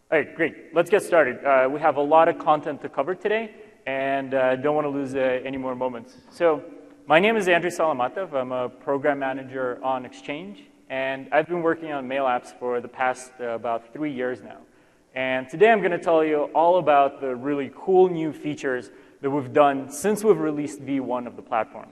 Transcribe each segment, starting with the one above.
All right, great. Let's get started. We have a lot of content to cover today, and don't want to lose any more moments. So my name is Andrew Salamatov. I'm a program manager on Exchange, and I've been working on mail apps for the past about 3 years now. And today I'm going to tell you all about the really cool new features that we've done since we've released V1 of the platform.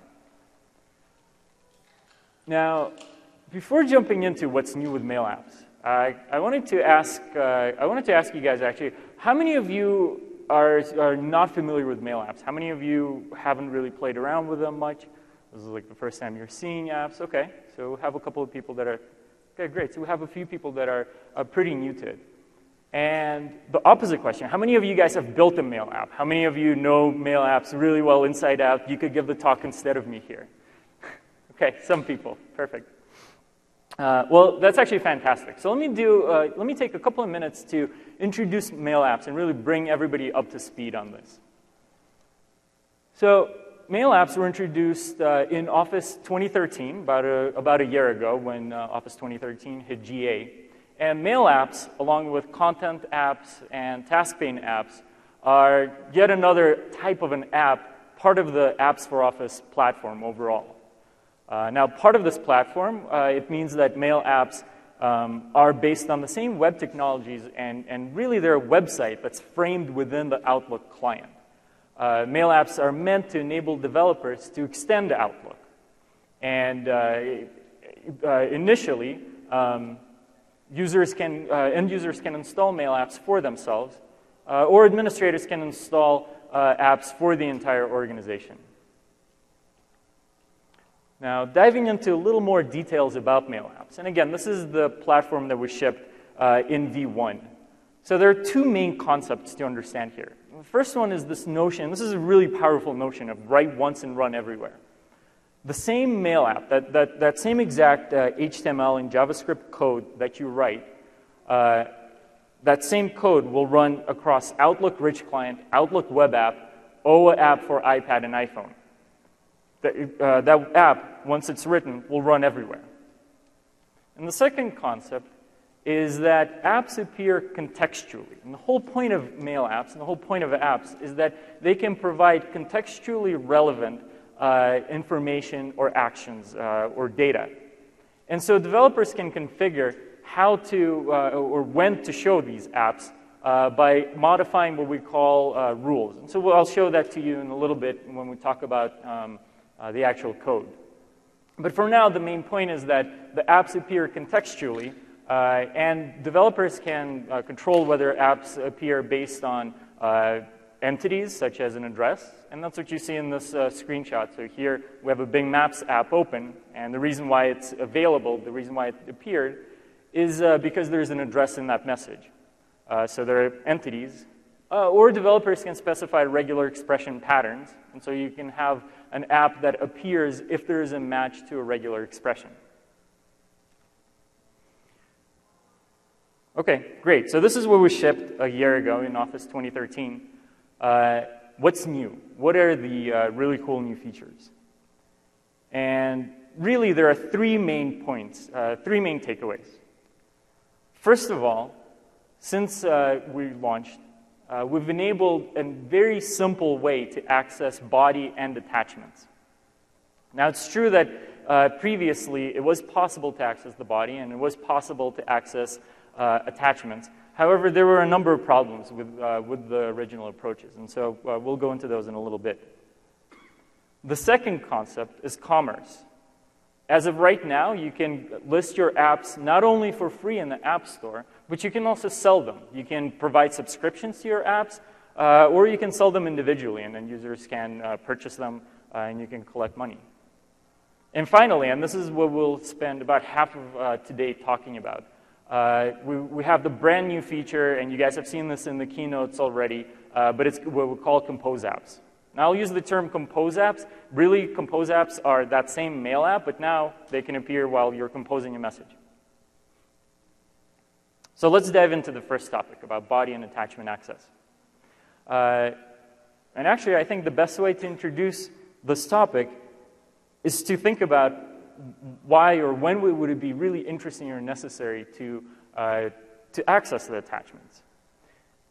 Now, before jumping into what's new with mail apps, I wanted to ask you guys actually, how many of you are not familiar with mail apps? How many of you haven't really played around with them much? This is like the first time you're seeing apps. Okay, so we have a couple of people that are, okay, great. So we have a few people that are pretty new to it. And the opposite question, how many of you guys have built a mail app? How many of you know mail apps really well inside out? You could give the talk instead of me here. Okay, some people, perfect. Well, that's actually fantastic. So let me take a couple of minutes to introduce mail apps and really bring everybody up to speed on this. So mail apps were introduced in Office 2013, about a year ago when Office 2013 hit GA. And mail apps, along with content apps and task pane apps, are yet another type of an app, part of the Apps for Office platform overall. Now, part of this platform, it means that mail apps are based on the same web technologies, and really they're a website that's framed within the Outlook client. Mail apps are meant to enable developers to extend Outlook. And initially, end users can install mail apps for themselves, or administrators can install apps for the entire organization. Now, diving into a little more details about mail apps. And again, this is the platform that was shipped in V1. So there are two main concepts to understand here. The first one is this notion, this is a really powerful notion of write once and run everywhere. The same mail app, that same exact HTML and JavaScript code that you write, that same code will run across Outlook Rich Client, Outlook Web App, OA app for iPad and iPhone. That app, once it's written, will run everywhere. And the second concept is that apps appear contextually. And the whole point of mail apps and the whole point of apps is that they can provide contextually relevant information or actions or data. And so developers can configure how to or when to show these apps by modifying what we call rules. And so I'll show that to you in a little bit when we talk about the actual code. But for now, the main point is that the apps appear contextually, and developers can control whether apps appear based on entities, such as an address, and that's what you see in this screenshot. So here, we have a Bing Maps app open, and the reason why it's available, the reason why it appeared, is because there's an address in that message. So there are entities, or developers can specify regular expression patterns, and so you can have an app that appears if there is a match to a regular expression. Okay, great. So this is what was shipped a year ago in Office 2013. What's new? What are the really cool new features? And really, there are three main points, three main takeaways. First of all, since we launched, we've enabled a very simple way to access body and attachments. Now, it's true that previously it was possible to access the body and it was possible to access attachments. However, there were a number of problems with the original approaches, and so we'll go into those in a little bit. The second concept is commerce. As of right now, you can list your apps not only for free in the App Store, but you can also sell them. You can provide subscriptions to your apps, or you can sell them individually, and then users can purchase them, and you can collect money. And finally, and this is what we'll spend about half of today talking about, we have the brand new feature, and you guys have seen this in the keynotes already, but it's what we call Compose apps. Now, I'll use the term Compose apps. Really, Compose apps are that same mail app, but now they can appear while you're composing a message. So let's dive into the first topic about body and attachment access. And actually, I think the best way to introduce this topic is to think about why or when would it be really interesting or necessary to access the attachments.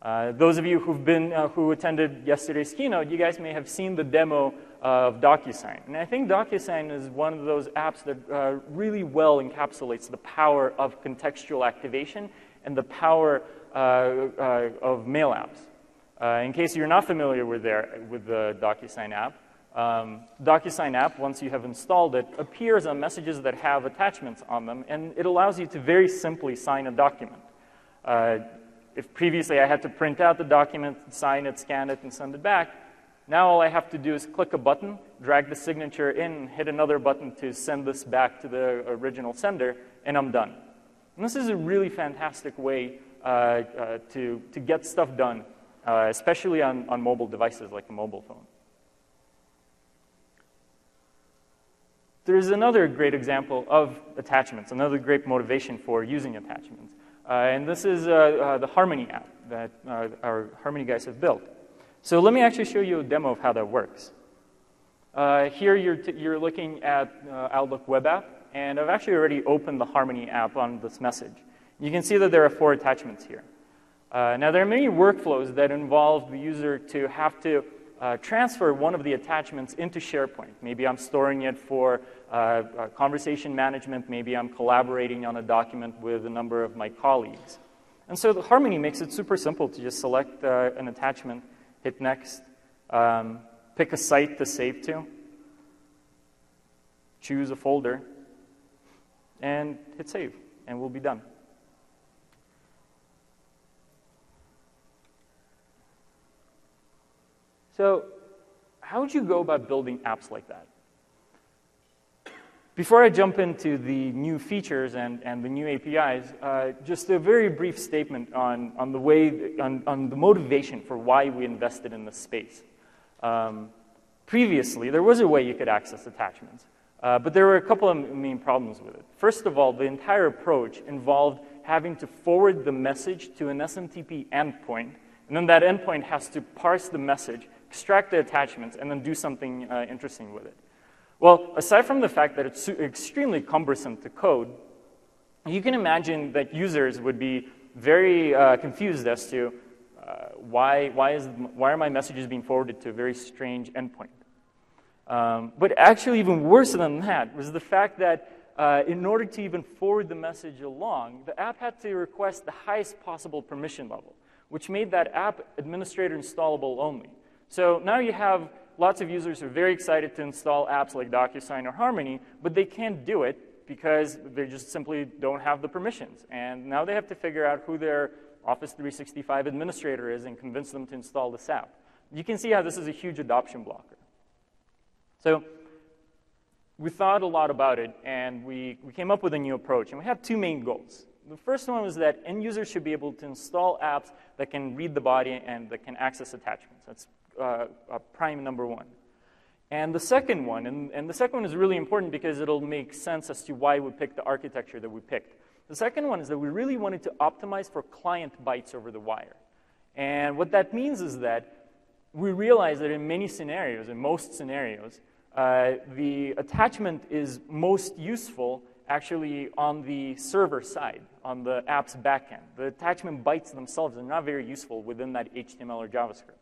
Those of you who attended yesterday's keynote, you guys may have seen the demo of DocuSign. And I think DocuSign is one of those apps that really well encapsulates the power of contextual activation and the power of mail apps. In case you're not familiar with the DocuSign app, DocuSign app, once you have installed it, appears on messages that have attachments on them, and it allows you to very simply sign a document. If previously I had to print out the document, sign it, scan it, and send it back, now all I have to do is click a button, drag the signature in, hit another button to send this back to the original sender, and I'm done. And this is a really fantastic way to get stuff done, especially on mobile devices like a mobile phone. There's another great example of attachments, another great motivation for using attachments. And this is the Harmony app that our Harmony guys have built. So let me actually show you a demo of how that works. Here you're looking at Outlook web app, and I've actually already opened the Harmony app on this message. You can see that there are 4 attachments here. Now there are many workflows that involve the user to have to transfer one of the attachments into SharePoint. Maybe I'm storing it for conversation management. Maybe I'm collaborating on a document with a number of my colleagues. And so the Harmony makes it super simple to just select an attachment, hit Next, pick a site to save to, choose a folder, and hit Save, and we'll be done. So how would you go about building apps like that? Before I jump into the new features and the new APIs, just a very brief statement on the motivation for why we invested in this space. Previously, there was a way you could access attachments, but there were a couple of main problems with it. First of all, the entire approach involved having to forward the message to an SMTP endpoint, and then that endpoint has to parse the message, extract the attachments, and then do something interesting with it. Well, aside from the fact that it's extremely cumbersome to code, you can imagine that users would be very confused as to why are my messages being forwarded to a very strange endpoint. But actually even worse than that was the fact that in order to even forward the message along, the app had to request the highest possible permission level, which made that app administrator installable only. So now you have lots of users who are very excited to install apps like DocuSign or Harmony, but they can't do it because they just simply don't have the permissions. And now they have to figure out who their Office 365 administrator is and convince them to install this app. You can see how this is a huge adoption blocker. So we thought a lot about it, and we came up with a new approach. And we had 2 main goals. The first one was that end users should be able to install apps that can read the body and that can access attachments. That's prime number 1. And the second one, and the second one is really important because it'll make sense as to why we picked the architecture that we picked. The second one is that we really wanted to optimize for client bytes over the wire. And what that means is that we realized that in many scenarios, in most scenarios, the attachment is most useful actually on the server side, on the app's backend. The attachment bytes themselves are not very useful within that HTML or JavaScript.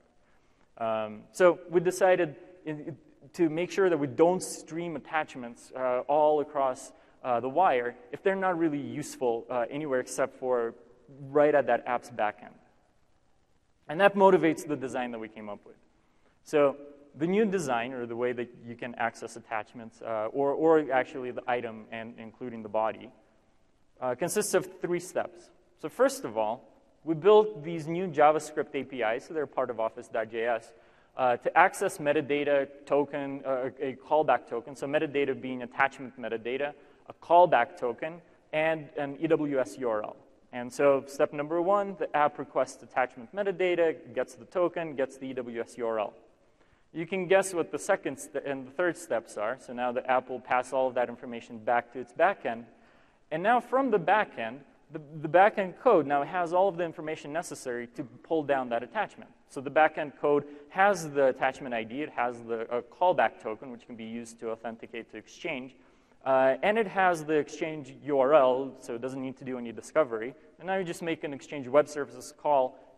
So we decided to make sure that we don't stream attachments all across the wire if they're not really useful anywhere except for right at that app's backend. And that motivates the design that we came up with. So the new design, or the way that you can access attachments, or actually the item and including the body, consists of 3 steps. So first of all, we built these new JavaScript APIs, so they're part of Office.js, to access metadata token, a callback token, so metadata being attachment metadata, a callback token, and an AWS URL. And so step number 1, the app requests attachment metadata, gets the token, gets the AWS URL. You can guess what the second and the third steps are. So now the app will pass all of that information back to its backend. And now from the backend, the backend code now has all of the information necessary to pull down that attachment. So the backend code has the attachment ID, it has the callback token, which can be used to authenticate to Exchange, and it has the Exchange URL, so it doesn't need to do any discovery. And now you just make an Exchange Web Services call,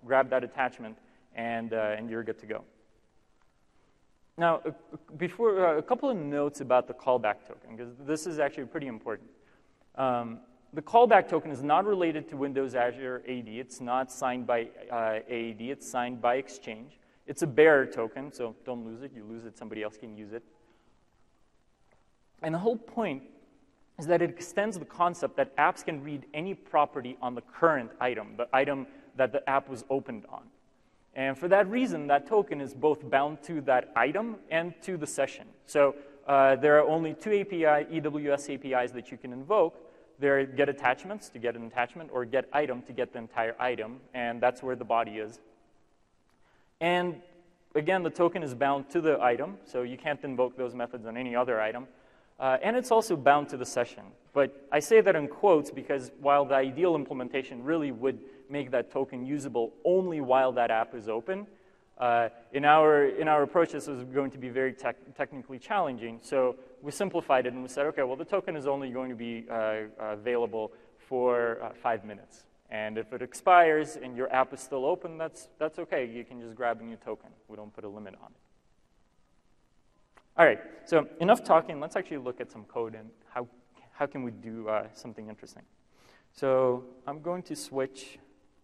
grab that attachment, and you're good to go. Now, a couple of notes about the callback token, because this is actually pretty important. The callback token is not related to Windows Azure AD. It's not signed by AAD. It's signed by Exchange. It's a bearer token, so don't lose it. You lose it, somebody else can use it. And the whole point is that it extends the concept that apps can read any property on the current item, the item that the app was opened on. And for that reason, that token is both bound to that item and to the session. So there are only two EWS APIs that you can invoke. There are get attachments to get an attachment, or get item to get the entire item, and that's where the body is. And again, the token is bound to the item, so you can't invoke those methods on any other item. And it's also bound to the session. But I say that in quotes because while the ideal implementation really would make that token usable only while that app is open, in our approach, this was going to be very technically challenging. So we simplified it and we said, okay, well, the token is only going to be available for 5 minutes. And if it expires and your app is still open, that's okay. You can just grab a new token. We don't put a limit on it. All right, so enough talking. Let's actually look at some code and how can we do something interesting. So I'm going to switch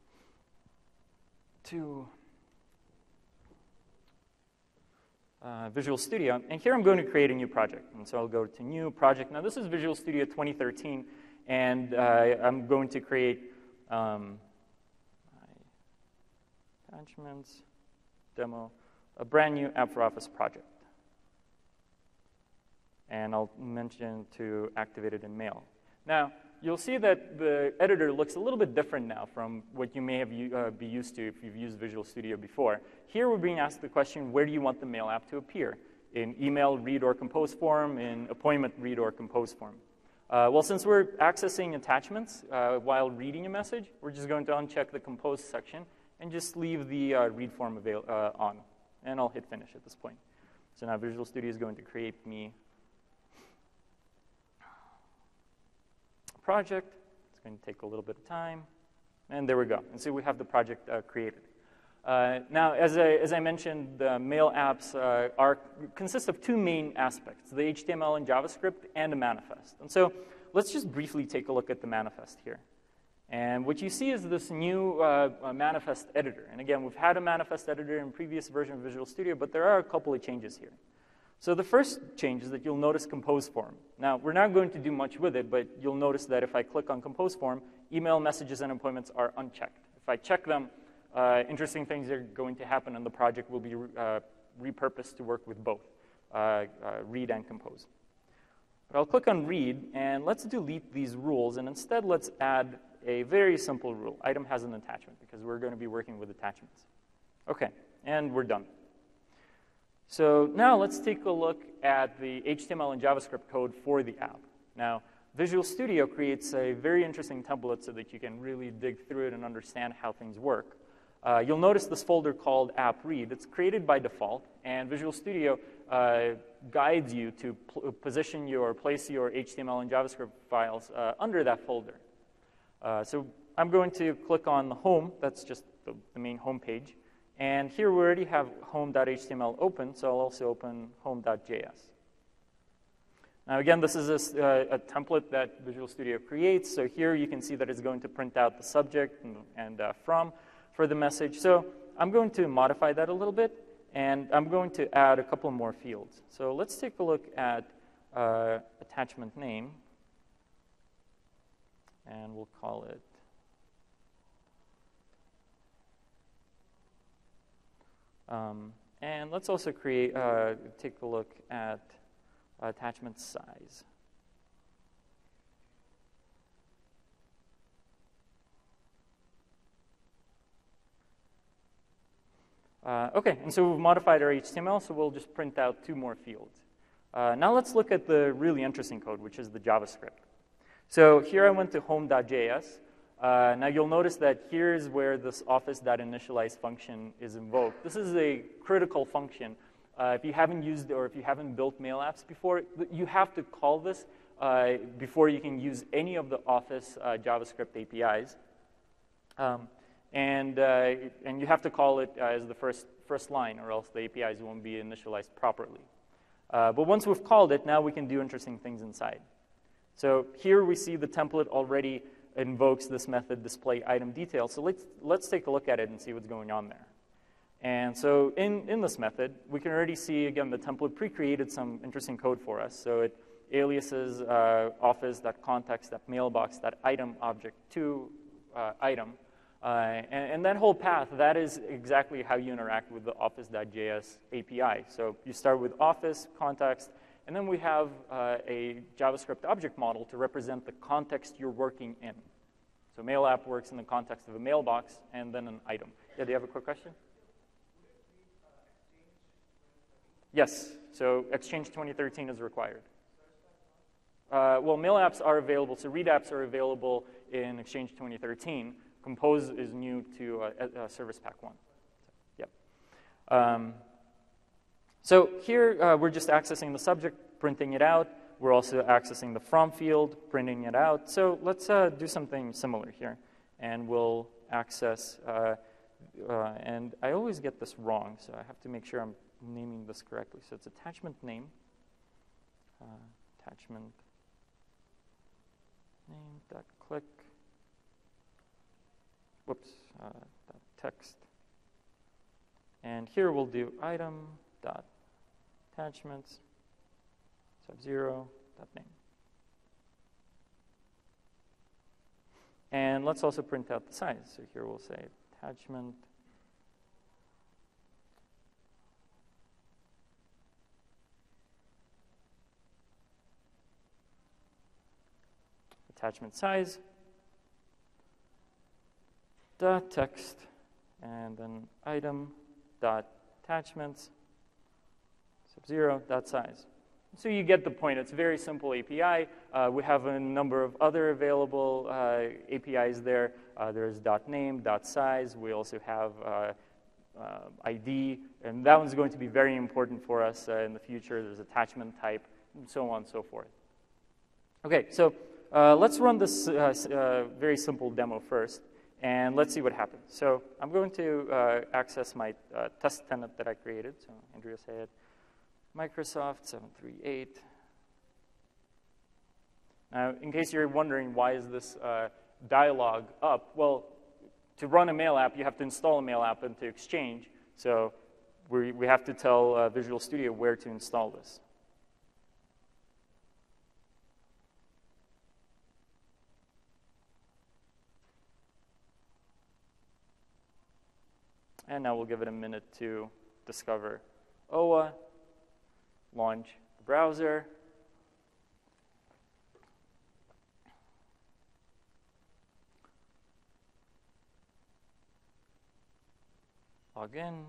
to Visual Studio. And here I'm going to create a new project. And so I'll go to New Project. Now, this is Visual Studio 2013. And I'm going to create attachments, demo, a brand new App for Office project. And I'll mention to activate it in Mail. Now, you'll see that the editor looks a little bit different now from what you may have be used to if you've used Visual Studio before. Here we're being asked the question, where do you want the Mail app to appear? In email, read, or compose form, in appointment, read, or compose form. Well, since we're accessing attachments while reading a message, we're just going to uncheck the compose section and just leave the read form on. And I'll hit finish at this point. So now Visual Studio is going to create me project. It's going to take a little bit of time. And there we go. And so we have the project created. Now, as I mentioned, the Mail apps consist of two main aspects, the HTML and JavaScript and a manifest. And so let's just briefly take a look at the manifest here. And what you see is this new manifest editor. And again, we've had a manifest editor in previous version of Visual Studio, but there are a couple of changes here. So the first change is that you'll notice compose form. Now, we're not going to do much with it, but you'll notice that if I click on compose form, email messages and appointments are unchecked. If I check them, interesting things are going to happen, and the project will be repurposed to work with both read and compose. But I'll click on read, and let's delete these rules, and instead let's add a very simple rule. Item has an attachment, because we're going to be working with attachments. Okay, and we're done. So now let's take a look at the HTML and JavaScript code for the app. Now, Visual Studio creates a very interesting template so that you can really dig through it and understand how things work. You'll notice this folder called app read. It's created by default, and Visual Studio guides you to place your HTML and JavaScript files under that folder. So I'm going to click on the home. That's just the main home page. And here we already have home.html open, so I'll also open home.js. Now again, this is a template that Visual Studio creates. So here you can see that it's going to print out the subject and from for the message. So I'm going to modify that a little bit, and I'm going to add a couple more fields. So let's take a look at attachment name, and we'll call it and let's also take a look at attachment size. Okay, and so we've modified our HTML, so we'll just print out two more fields. Now let's look at the really interesting code, which is the JavaScript. So here I went to home.js. Now you'll notice that here's where this office.initialize function is invoked. This is a critical function. If you haven't used or if you haven't built mail apps before, you have to call this before you can use any of the Office JavaScript APIs. and you have to call it as the first line, or else the APIs won't be initialized properly. But once we've called it, now we can do interesting things inside. So here we see the template already invokes this method display item detail. So let's take a look at it and see what's going on there. And so in this method, we can already see, again, the template pre-created some interesting code for us. So it aliases office.context.mailbox.item object to item. And that whole path, that is exactly how you interact with the office.js API. So you start with office, context, and then we have a JavaScript object model to represent the context you're working in. So mail app works in the context of a mailbox and then an item. Yeah, do you have a quick question? Yes, so Exchange 2013 is required. Well, mail apps are available, so read apps are available in Exchange 2013. Compose is new to Service Pack 1. Yep. So here we're just accessing the subject, printing it out. We're also accessing the from field, printing it out. So let's do something similar here. And we'll access, and I always get this wrong, so I have to make sure I'm naming this correctly. So it's attachment name, attachment name dot click. Whoops, text. And here we'll do item dot attachments sub0 dot name. And let's also print out the size. So here we'll say attachment size dot text, and then item dot attachments sub0 dot size. So you get the point. It's a very simple API. We have a number of other available APIs there. There's .name, .size. We also have ID, and that one's going to be very important for us in the future. There's attachment type, and so on and so forth. Okay, so let's run this very simple demo first, and let's see what happens. So I'm going to access my test tenant that I created. So Andrea said Microsoft 738. Now, in case you're wondering why is this dialog up, well, to run a mail app, you have to install a mail app into Exchange. So we have to tell Visual Studio where to install this. And now we'll give it a minute to discover OA, launch the browser. Log in.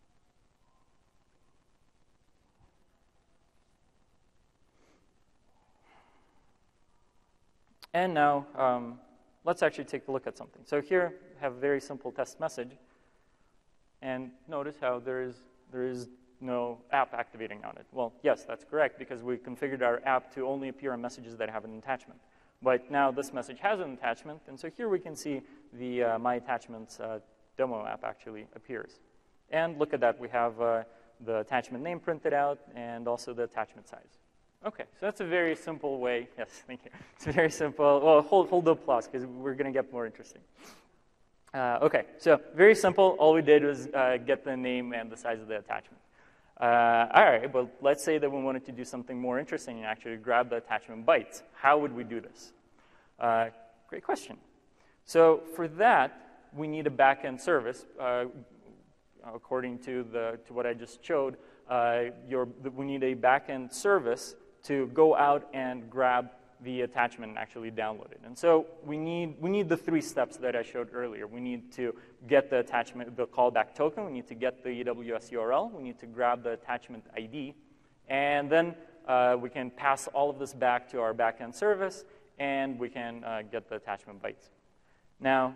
And now let's actually take a look at something. So here I have a very simple test message. And notice how there is no app activating on it. Well, yes, that's correct, because we configured our app to only appear on messages that have an attachment. But now this message has an attachment, and so here we can see the My Attachments demo app actually appears. And look at that, we have the attachment name printed out and also the attachment size. Okay, so that's a very simple way. Yes, thank you. It's very simple. Well, hold the applause, because we're going to get more interesting. Okay, so very simple. All we did was get the name and the size of the attachment. All right, but let's say that we wanted to do something more interesting and actually grab the attachment bytes. How would we do this? Great question. So for that, we need a backend service. According to what I just showed, we need a backend service to go out and grab the attachment and actually download it. And so we need the 3 steps that I showed earlier. We need to get the attachment, the callback token. We need to get the AWS URL. We need to grab the attachment ID. And then we can pass all of this back to our backend service, and we can get the attachment bytes. Now,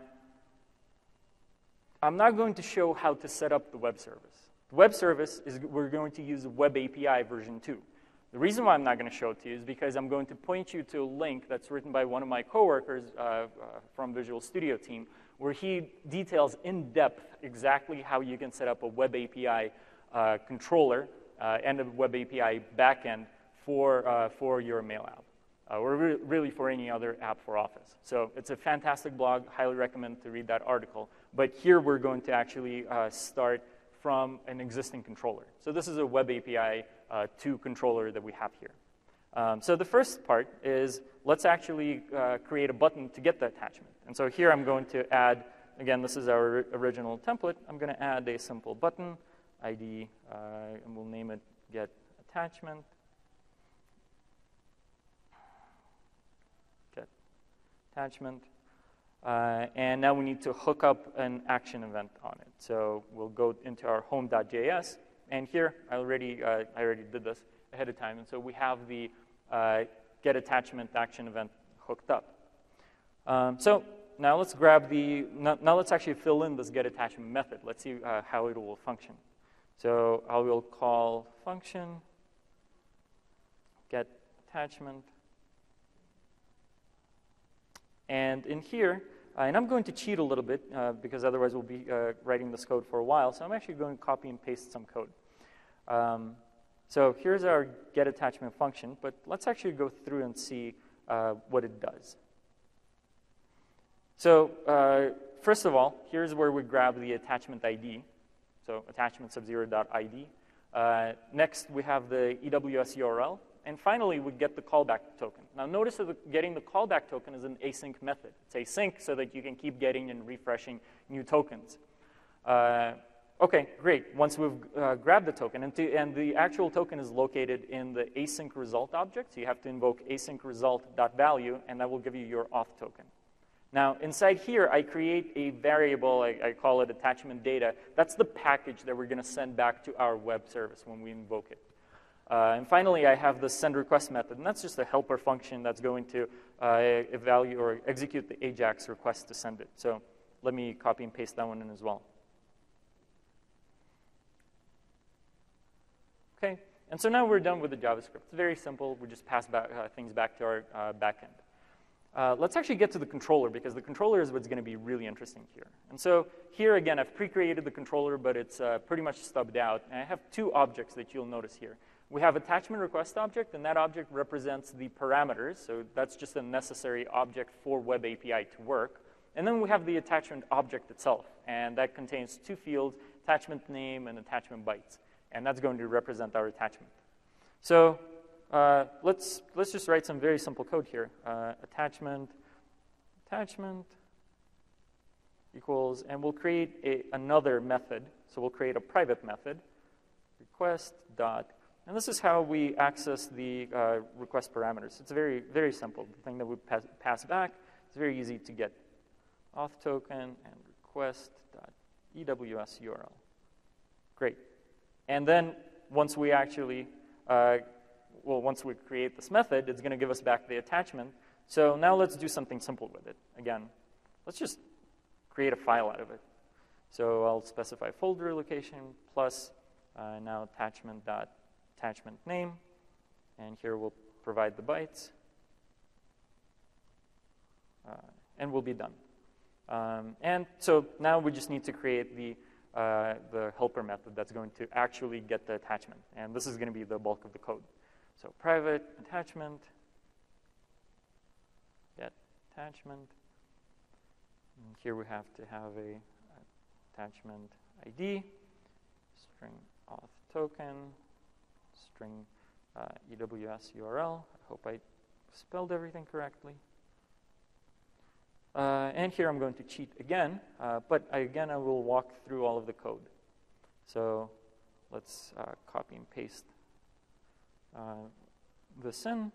I'm not going to show how to set up the web service. The web service we're going to use Web API version 2. The reason why I'm not going to show it to you is because I'm going to point you to a link that's written by one of my coworkers from Visual Studio team, where he details in depth exactly how you can set up a Web API controller and a Web API backend for your mail app, or really for any other app for Office. So it's a fantastic blog. Highly recommend to read that article. But here we're going to actually start from an existing controller. So this is a Web API 2 controller that we have here. So the first part is let's actually create a button to get the attachment. And so here I'm going to add, again, this is our original template. I'm going to add a simple button ID, and we'll name it get attachment. Get attachment. And now we need to hook up an action event on it. So we'll go into our home.js. And here, I already did this ahead of time. And so we have the get attachment action event hooked up. So now let's grab now let's actually fill in this get attachment method. Let's see how it will function. So I will call function get attachment. And in here, and I'm going to cheat a little bit because otherwise we'll be writing this code for a while. So I'm actually going to copy and paste some code. So here's our get attachment function, but let's actually go through and see what it does. So first of all, here's where we grab the attachment ID. So attachment subzero.id. Next, we have the EWS URL. And finally, we get the callback token. Now, notice that getting the callback token is an async method. It's async so that you can keep getting and refreshing new tokens. OK, great. Once we've grabbed the token, and the actual token is located in the async result object, so you have to invoke async result.value, and that will give you your auth token. Now, inside here, I create a variable. I call it attachment data. That's the package that we're going to send back to our web service when we invoke it. And finally, I have the send request method, and that's just a helper function that's going to evaluate or execute the AJAX request to send it. So let me copy and paste that one in as well. OK, and so now we're done with the JavaScript. It's very simple. We just pass things back to our backend. Let's actually get to the controller, because the controller is what's going to be really interesting here. And so here, again, I've pre-created the controller, but it's pretty much stubbed out. And I have two objects that you'll notice here. We have attachment request object, and that object represents the parameters. So that's just a necessary object for Web API to work. And then we have the attachment object itself, and that contains two fields, attachment name and attachment bytes. And that's going to represent our attachment. So let's just write some very simple code here. Attachment equals, and we'll create another method. So we'll create a private method, request dot. And this is how we access the request parameters. It's very, very simple. The thing that we pass back is very easy to get. Auth token and request.ews URL. Great. And then once we actually, once we create this method, it's going to give us back the attachment. So now let's do something simple with it. Again, let's just create a file out of it. So I'll specify folder location plus now attachment name. And here we'll provide the bytes. And we'll be done. And so now we just need to create the helper method that's going to actually get the attachment. And this is going to be the bulk of the code. So private attachment, get attachment. And here we have to have a attachment ID, string auth token, string EWS URL. I hope I spelled everything correctly. And here I'm going to cheat again, but again I will walk through all of the code. So let's copy and paste this in.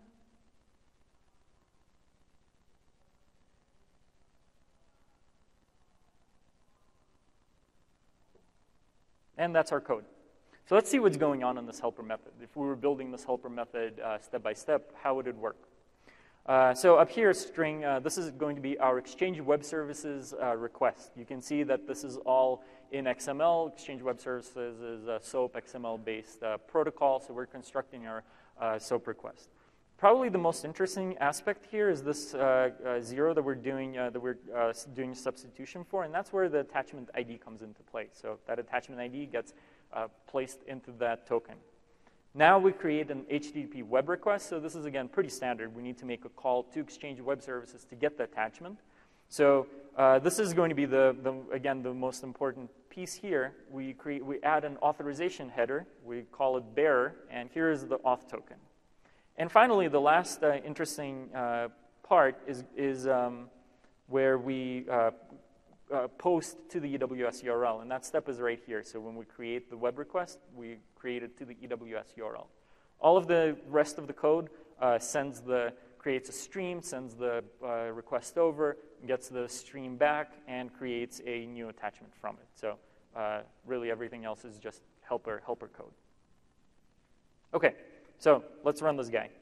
And that's our code. So let's see what's going on in this helper method. If we were building this helper method step by step, how would it work? So up here, string, this is going to be our Exchange Web Services request. You can see that this is all in XML. Exchange Web Services is a SOAP XML-based protocol, so we're constructing our SOAP request. Probably the most interesting aspect here is this 0 that we're doing substitution for, and that's where the attachment ID comes into play. So that attachment ID gets placed into that token. Now we create an HTTP web request. So this is, again, pretty standard. We need to make a call to Exchange Web Services to get the attachment. So this is going to be, again, the most important piece here. We add an authorization header. We call it bearer, and here is the auth token. And finally, the last interesting part is where we post to the EWS URL, and that step is right here. So when we create the web request, we create it to the EWS URL. All of the rest of the code creates a stream, sends the request over, gets the stream back, and creates a new attachment from it. So really everything else is just helper code. Okay, so let's run this guy.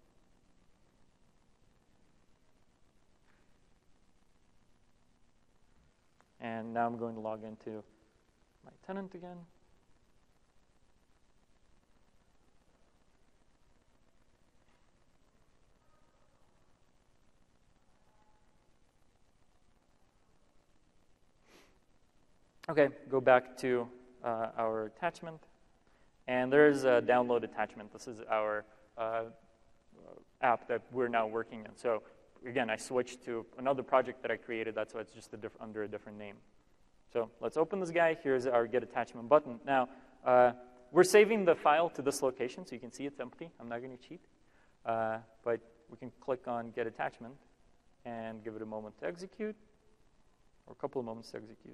And now I'm going to log into my tenant again. Okay, go back to our attachment. And there's a download attachment. This is our app that we're now working in. So again, I switched to another project that I created. That's why it's just under a different name. So let's open this guy. Here's our Get Attachment button. Now, we're saving the file to this location, so you can see it's empty. I'm not going to cheat. But we can click on Get Attachment and give it a moment to execute, or a couple of moments to execute.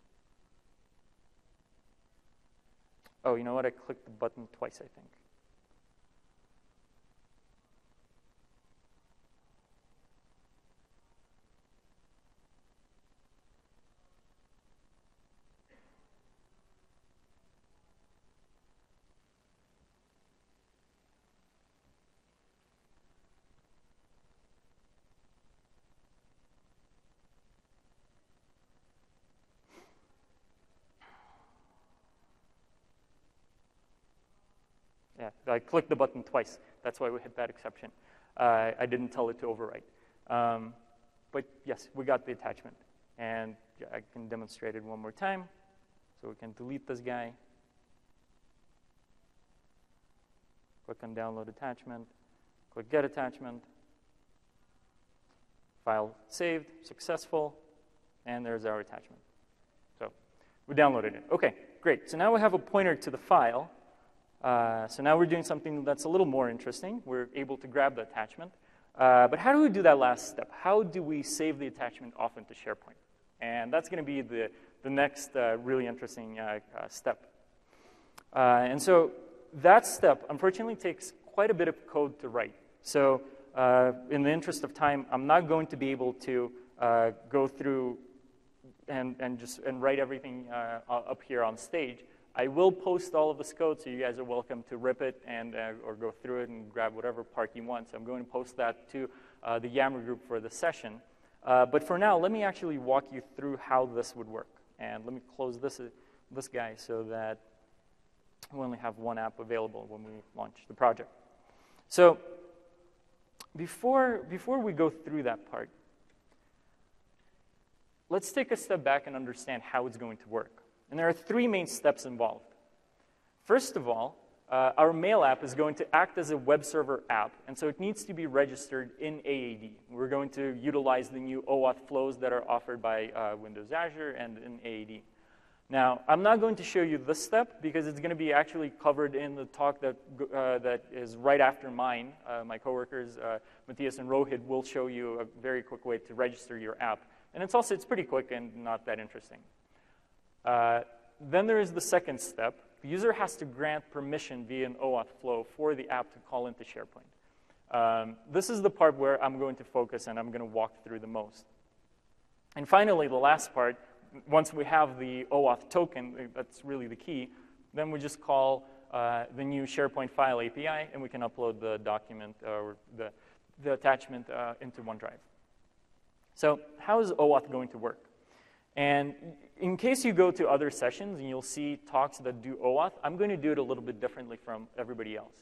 Oh, you know what? I clicked the button twice, I think. Yeah, I clicked the button twice. That's why we hit that exception. I didn't tell it to overwrite. But yes, we got the attachment. And I can demonstrate it one more time. So we can delete this guy. Click on Download Attachment. Click Get Attachment. File saved, successful. And there's our attachment. So we downloaded it. OK, great. So now we have a pointer to the file. So now we're doing something that's a little more interesting. We're able to grab the attachment. But how do we do that last step? How do we save the attachment off into SharePoint? And that's going to be the next really interesting step. And so that step, unfortunately, takes quite a bit of code to write. So in the interest of time, I'm not going to be able to go through and write everything up here on stage. I will post all of this code, so you guys are welcome to rip it and or go through it and grab whatever part you want. So I'm going to post that to the Yammer group for the session. But for now, let me actually walk you through how this would work. And let me close this guy so that we only have one app available when we launch the project. So before we go through that part, let's take a step back and understand how it's going to work. And there are three main steps involved. First of all, our mail app is going to act as a web server app, and so it needs to be registered in AAD. We're going to utilize the new OAuth flows that are offered by Windows Azure and in AAD. Now, I'm not going to show you this step because it's going to be actually covered in the talk that is right after mine. My coworkers, Matthias and Rohit, will show you a very quick way to register your app. And it's pretty quick and not that interesting. Then there is the second step. The user has to grant permission via an OAuth flow for the app to call into SharePoint. This is the part where I'm going to focus and I'm going to walk through the most. And finally, the last part, once we have the OAuth token, that's really the key, then we just call the new SharePoint file API, and we can upload the document or the attachment into OneDrive. So how is OAuth going to work? And in case you go to other sessions and you'll see talks that do OAuth, I'm going to do it a little bit differently from everybody else.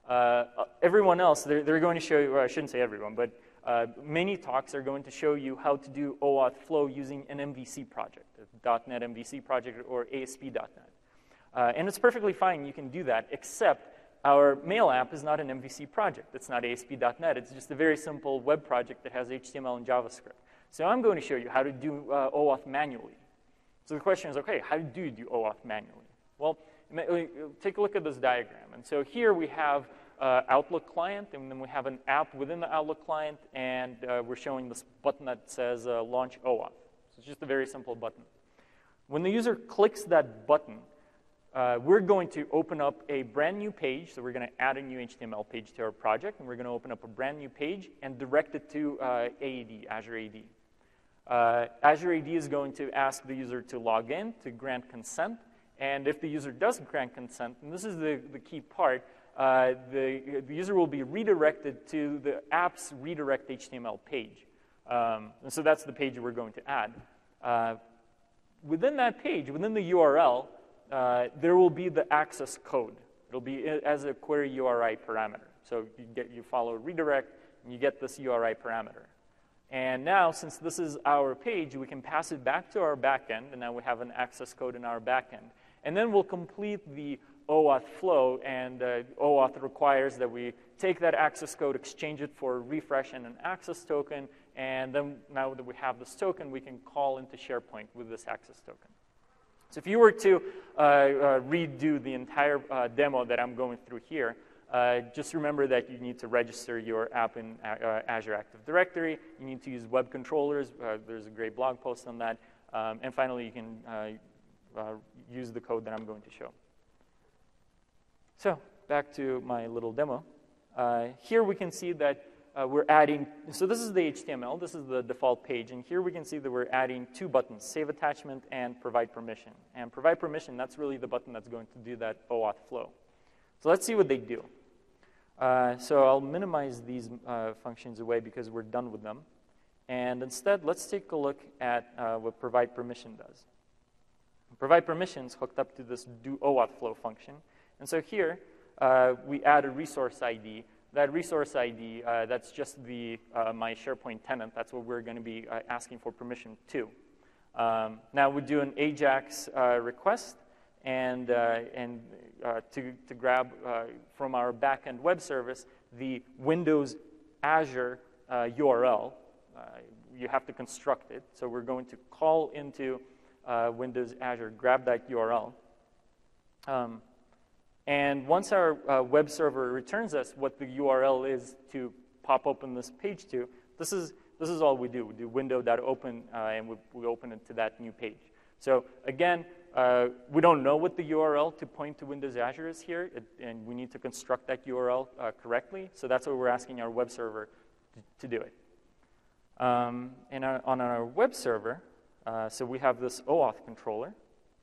Everyone else, they're going to show you, well, I shouldn't say everyone, but many talks are going to show you how to do OAuth flow using an MVC project, a .NET MVC project or ASP.NET. And it's perfectly fine, you can do that, except our mail app is not an MVC project. It's not ASP.NET. It's just a very simple web project that has HTML and JavaScript. So I'm going to show you how to do OAuth manually. So the question is, okay, how do you do OAuth manually? Well, take a look at this diagram. And so here we have Outlook client, and then we have an app within the Outlook client, and we're showing this button that says Launch OAuth. So it's just a very simple button. When the user clicks that button, we're going to open up a brand new page. So we're going to add a new HTML page to our project, and we're going to open up a brand new page and direct it to AAD, Azure AD. Azure AD is going to ask the user to log in, to grant consent. And if the user does grant consent, and this is the key part, the user will be redirected to the app's redirect HTML page. And so that's the page we're going to add. Within that page, within the URL, there will be the access code. It'll be as a query URI parameter. So you follow redirect, and you get this URI parameter. And now, since this is our page, we can pass it back to our backend, and now we have an access code in our backend. And then we'll complete the OAuth flow, and OAuth requires that we take that access code, exchange it for a refresh and an access token, and then now that we have this token, we can call into SharePoint with this access token. So if you were to redo the entire demo that I'm going through here, just remember that you need to register your app in Azure Active Directory. You need to use web controllers. There's a great blog post on that. And finally, you can use the code that I'm going to show. So back to my little demo. Here we can see that we're adding, so this is the HTML, this is the default page, and here we can see that we're adding two buttons, Save Attachment and Provide Permission. And Provide Permission, that's really the button that's going to do that OAuth flow. So let's see what they do. So I'll minimize these functions away because we're done with them. And instead, let's take a look at what Provide Permission does. Provide Permission is hooked up to this Do OAuth flow function. And so here, we add a resource ID. That resource ID, that's just my SharePoint tenant. That's what we're going to be asking for permission to. Now we do an AJAX request, and to grab from our backend web service the Windows Azure URL. You have to construct it. So we're going to call into Windows Azure, grab that URL. And once our web server returns us what the URL is to pop open this page to, this is all we do. We do window.open, and we open it to that new page. So again, we don't know what the URL to point to Windows Azure is here, and we need to construct that URL correctly. So that's what we're asking our web server to do it. And on our web server, so we have this OAuth controller.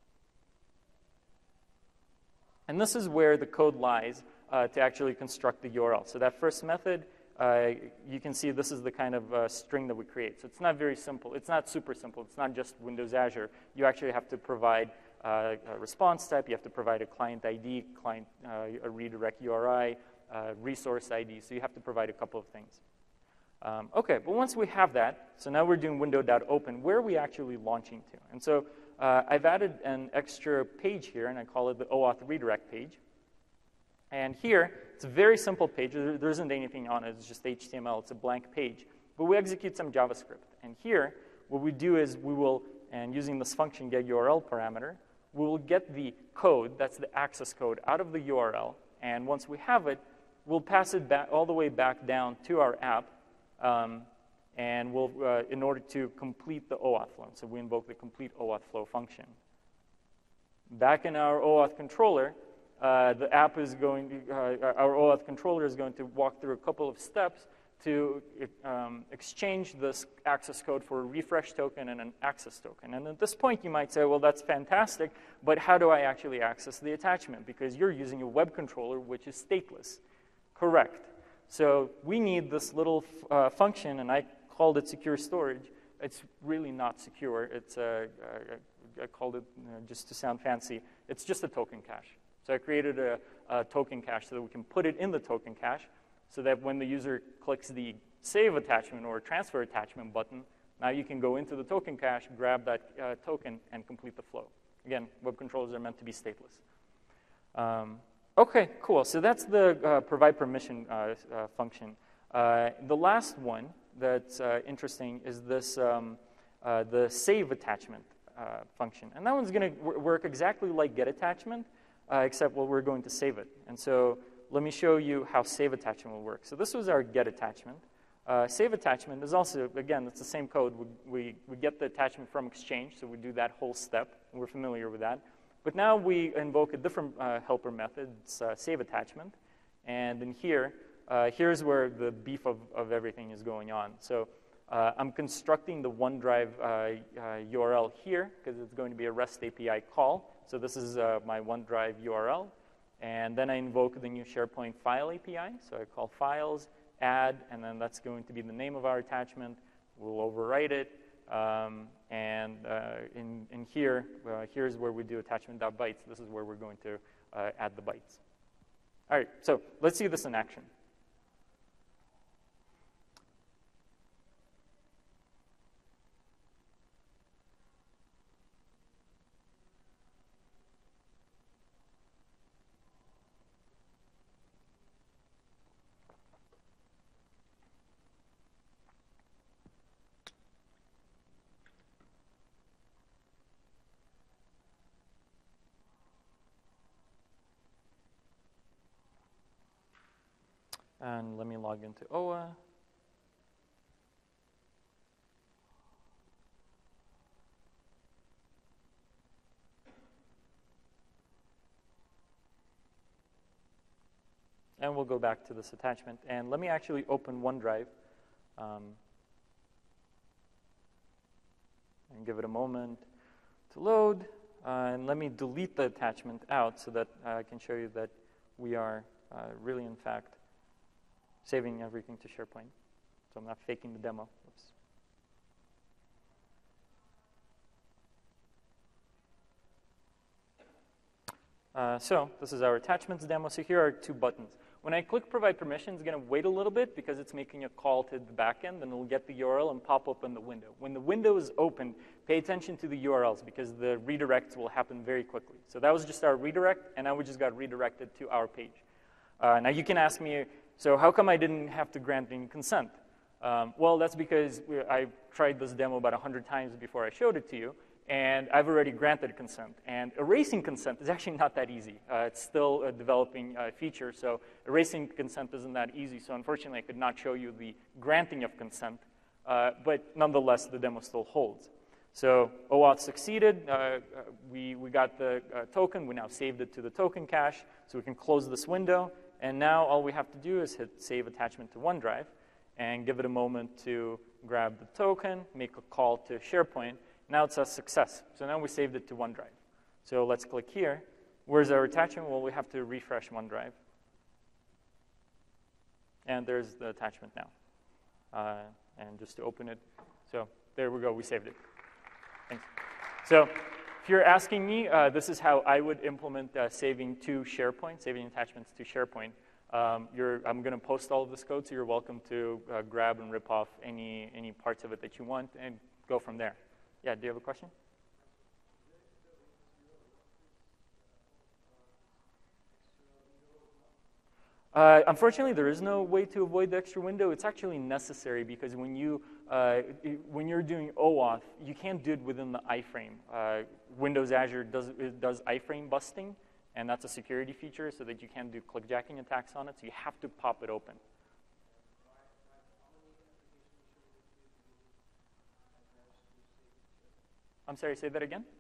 And this is where the code lies to actually construct the URL. So that first method, you can see this is the kind of string that we create. So it's not very simple. It's not super simple. It's not just Windows Azure. You actually have to provide a response type. You have to provide a client ID, a redirect URI, resource ID. So you have to provide a couple of things. OK, but once we have that, so now we're doing window.open. Where are we actually launching to? And so I've added an extra page here, and I call it the OAuth redirect page. And here, it's a very simple page. There isn't anything on it. It's just HTML. It's a blank page. But we execute some JavaScript. And here, what we do is we will, and using this function getURL parameter, we will get the code, that's the access code, out of the URL. And once we have it, we'll pass it back all the way back down to our app. And we'll, in order to complete the OAuth flow. So we invoke the complete OAuth flow function. Back in our OAuth controller, the app is going to, our OAuth controller is going to walk through a couple of steps to exchange this access code for a refresh token and an access token. And at this point, you might say, well, that's fantastic, but how do I actually access the attachment? Because you're using a web controller, which is stateless. Correct. So we need this little function, and I called it secure storage. It's really not secure. It's I called it, just to sound fancy, it's just a token cache. So I created a token cache so that we can put it in the token cache so that when the user clicks the save attachment or transfer attachment button, now you can go into the token cache, grab that token, and complete the flow. Again, web controllers are meant to be stateless. OK, cool. So that's the provide permission function. The last one that's interesting is this the save attachment function. And that one's going to work exactly like get attachment, except we're going to save it. And so let me show you how save attachment will work. So this was our get attachment. Save attachment is also, again, it's the same code. We get the attachment from Exchange, so we do that whole step. We're familiar with that. But now we invoke a different helper method, it's save attachment. And in here, here's where the beef of everything is going on. So I'm constructing the OneDrive URL here, because it's going to be a REST API call. So this is my OneDrive URL. And then I invoke the new SharePoint file API. So I call files, add, and then that's going to be the name of our attachment. We'll overwrite it. In here, here's where we do attachment.bytes. This is where we're going to add the bytes. All right, so let's see this in action. And let me log into OA. And we'll go back to this attachment. And let me actually open OneDrive and give it a moment to load. And let me delete the attachment out so that I can show you that we are really, in fact, saving everything to SharePoint. So I'm not faking the demo. Oops. So this is our attachments demo. So here are two buttons. When I click provide permission, it's going to wait a little bit because it's making a call to the backend, and it'll get the URL and pop open the window. When the window is open, pay attention to the URLs because the redirects will happen very quickly. So that was just our redirect, and now we just got redirected to our page. Now you can ask me, so how come I didn't have to grant any consent? Well, that's because I tried this demo about 100 times before I showed it to you, and I've already granted consent. And erasing consent is actually not that easy. It's still a developing feature, so erasing consent isn't that easy. So unfortunately, I could not show you the granting of consent, but nonetheless, the demo still holds. So OAuth succeeded. We got the token. We now saved it to the token cache, so we can close this window. And now all we have to do is hit Save Attachment to OneDrive and give it a moment to grab the token, make a call to SharePoint. Now it's a success. So now we saved it to OneDrive. So let's click here. Where's our attachment? Well, we have to refresh OneDrive. And there's the attachment now. And just to open it, so there we go. We saved it. Thanks. So if you're asking me, this is how I would implement saving to SharePoint, saving attachments to SharePoint. I'm going to post all of this code, so you're welcome to grab and rip off any parts of it that you want and go from there. Yeah, do you have a question? Unfortunately, there is no way to avoid the extra window. It's actually necessary because when you're doing OAuth, you can't do it within the iframe. Windows Azure does iframe busting, and that's a security feature so that you can't do clickjacking attacks on it. So you have to pop it open. I'm sorry, say that again?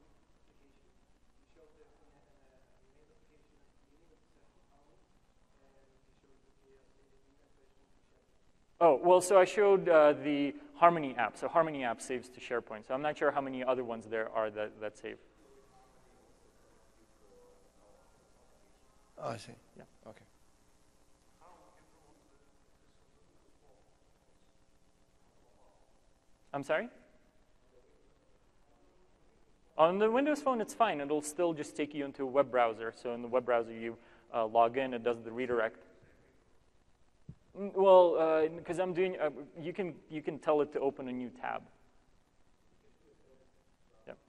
Oh, well, so I showed the Harmony app. So Harmony app saves to SharePoint. So I'm not sure how many other ones there are that save. Oh, I see. Yeah. Okay. I'm sorry? On the Windows Phone, it's fine. It'll still just take you into a web browser. So in the web browser, you log in. It does the redirect. Well, because I'm doing, you can tell it to open a new tab. Yep.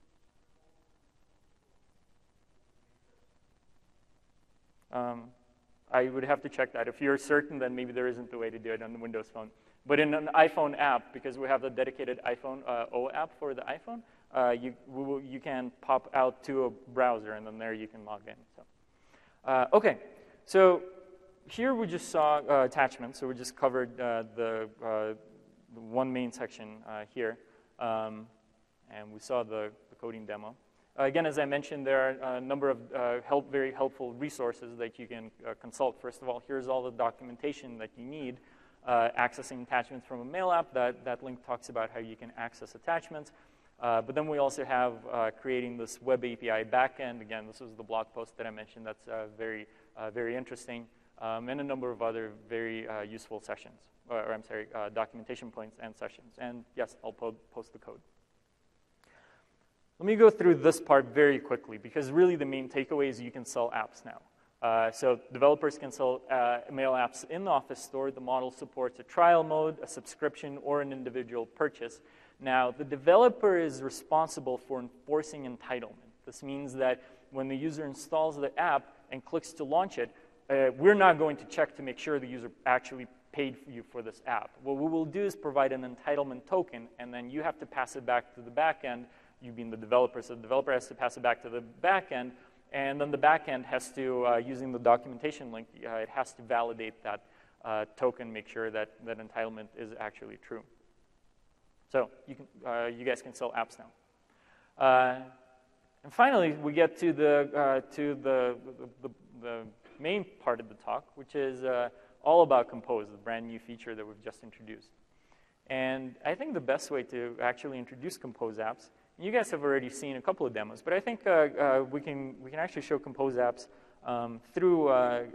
I would have to check that. If you're certain, then maybe there isn't a way to do it on the Windows Phone. But in an iPhone app, because we have a dedicated iPhone O app for the iPhone, you can pop out to a browser, and then there you can log in. So, OK, so here we just saw attachments. So we just covered the one main section here, and we saw the coding demo. Again, as I mentioned, there are a number of very helpful resources that you can consult. First of all, here's all the documentation that you need. Accessing attachments from a mail app, that link talks about how you can access attachments. But then we also have creating this web API backend. Again, this was the blog post that I mentioned. That's very interesting. And a number of other very useful sessions, documentation points and sessions. And yes, I'll post the code. Let me go through this part very quickly, because really the main takeaway is you can sell apps now. So developers can sell mail apps in the Office Store. The model supports a trial mode, a subscription, or an individual purchase. Now, the developer is responsible for enforcing entitlement. This means that when the user installs the app and clicks to launch it, we're not going to check to make sure the user actually paid you for this app. What we will do is provide an entitlement token, and then you have to pass it back to the backend, you being the developer. So the developer has to pass it back to the backend, and then the backend has to, using the documentation link, it has to validate that token, make sure that that entitlement is actually true. So you guys can sell apps now. And finally, we get to the main part of the talk, which is all about Compose, the brand new feature that we've just introduced. And I think the best way to actually introduce Compose apps, you guys have already seen a couple of demos, but I think we can actually show Compose apps through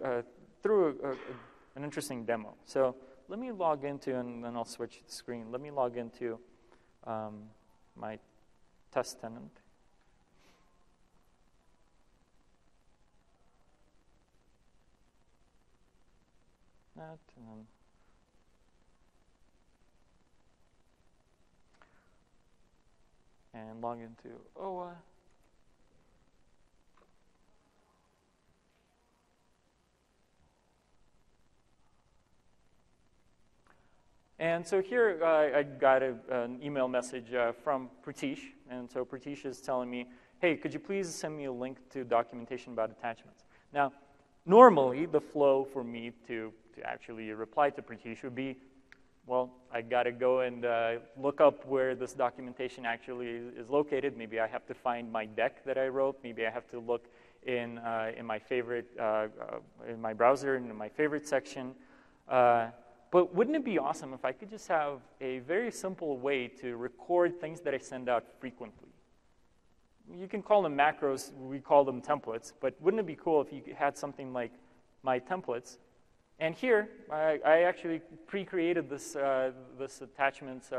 an interesting demo. So let me log into, and then I'll switch the screen. Let me log into my test tenant. That, and then and log into OA. And so here I got an email message from Pratish. And so Pratish is telling me, hey, could you please send me a link to documentation about attachments? Now, normally the flow for me to actually reply to Pratish would be, well, I got to go and look up where this documentation actually is located. Maybe I have to find my deck that I wrote. Maybe I have to look in my favorite, in my browser, in my favorite section. But wouldn't it be awesome if I could just have a very simple way to record things that I send out frequently? You can call them macros. We call them templates. But wouldn't it be cool if you had something like my templates? And here, I actually pre-created this attachments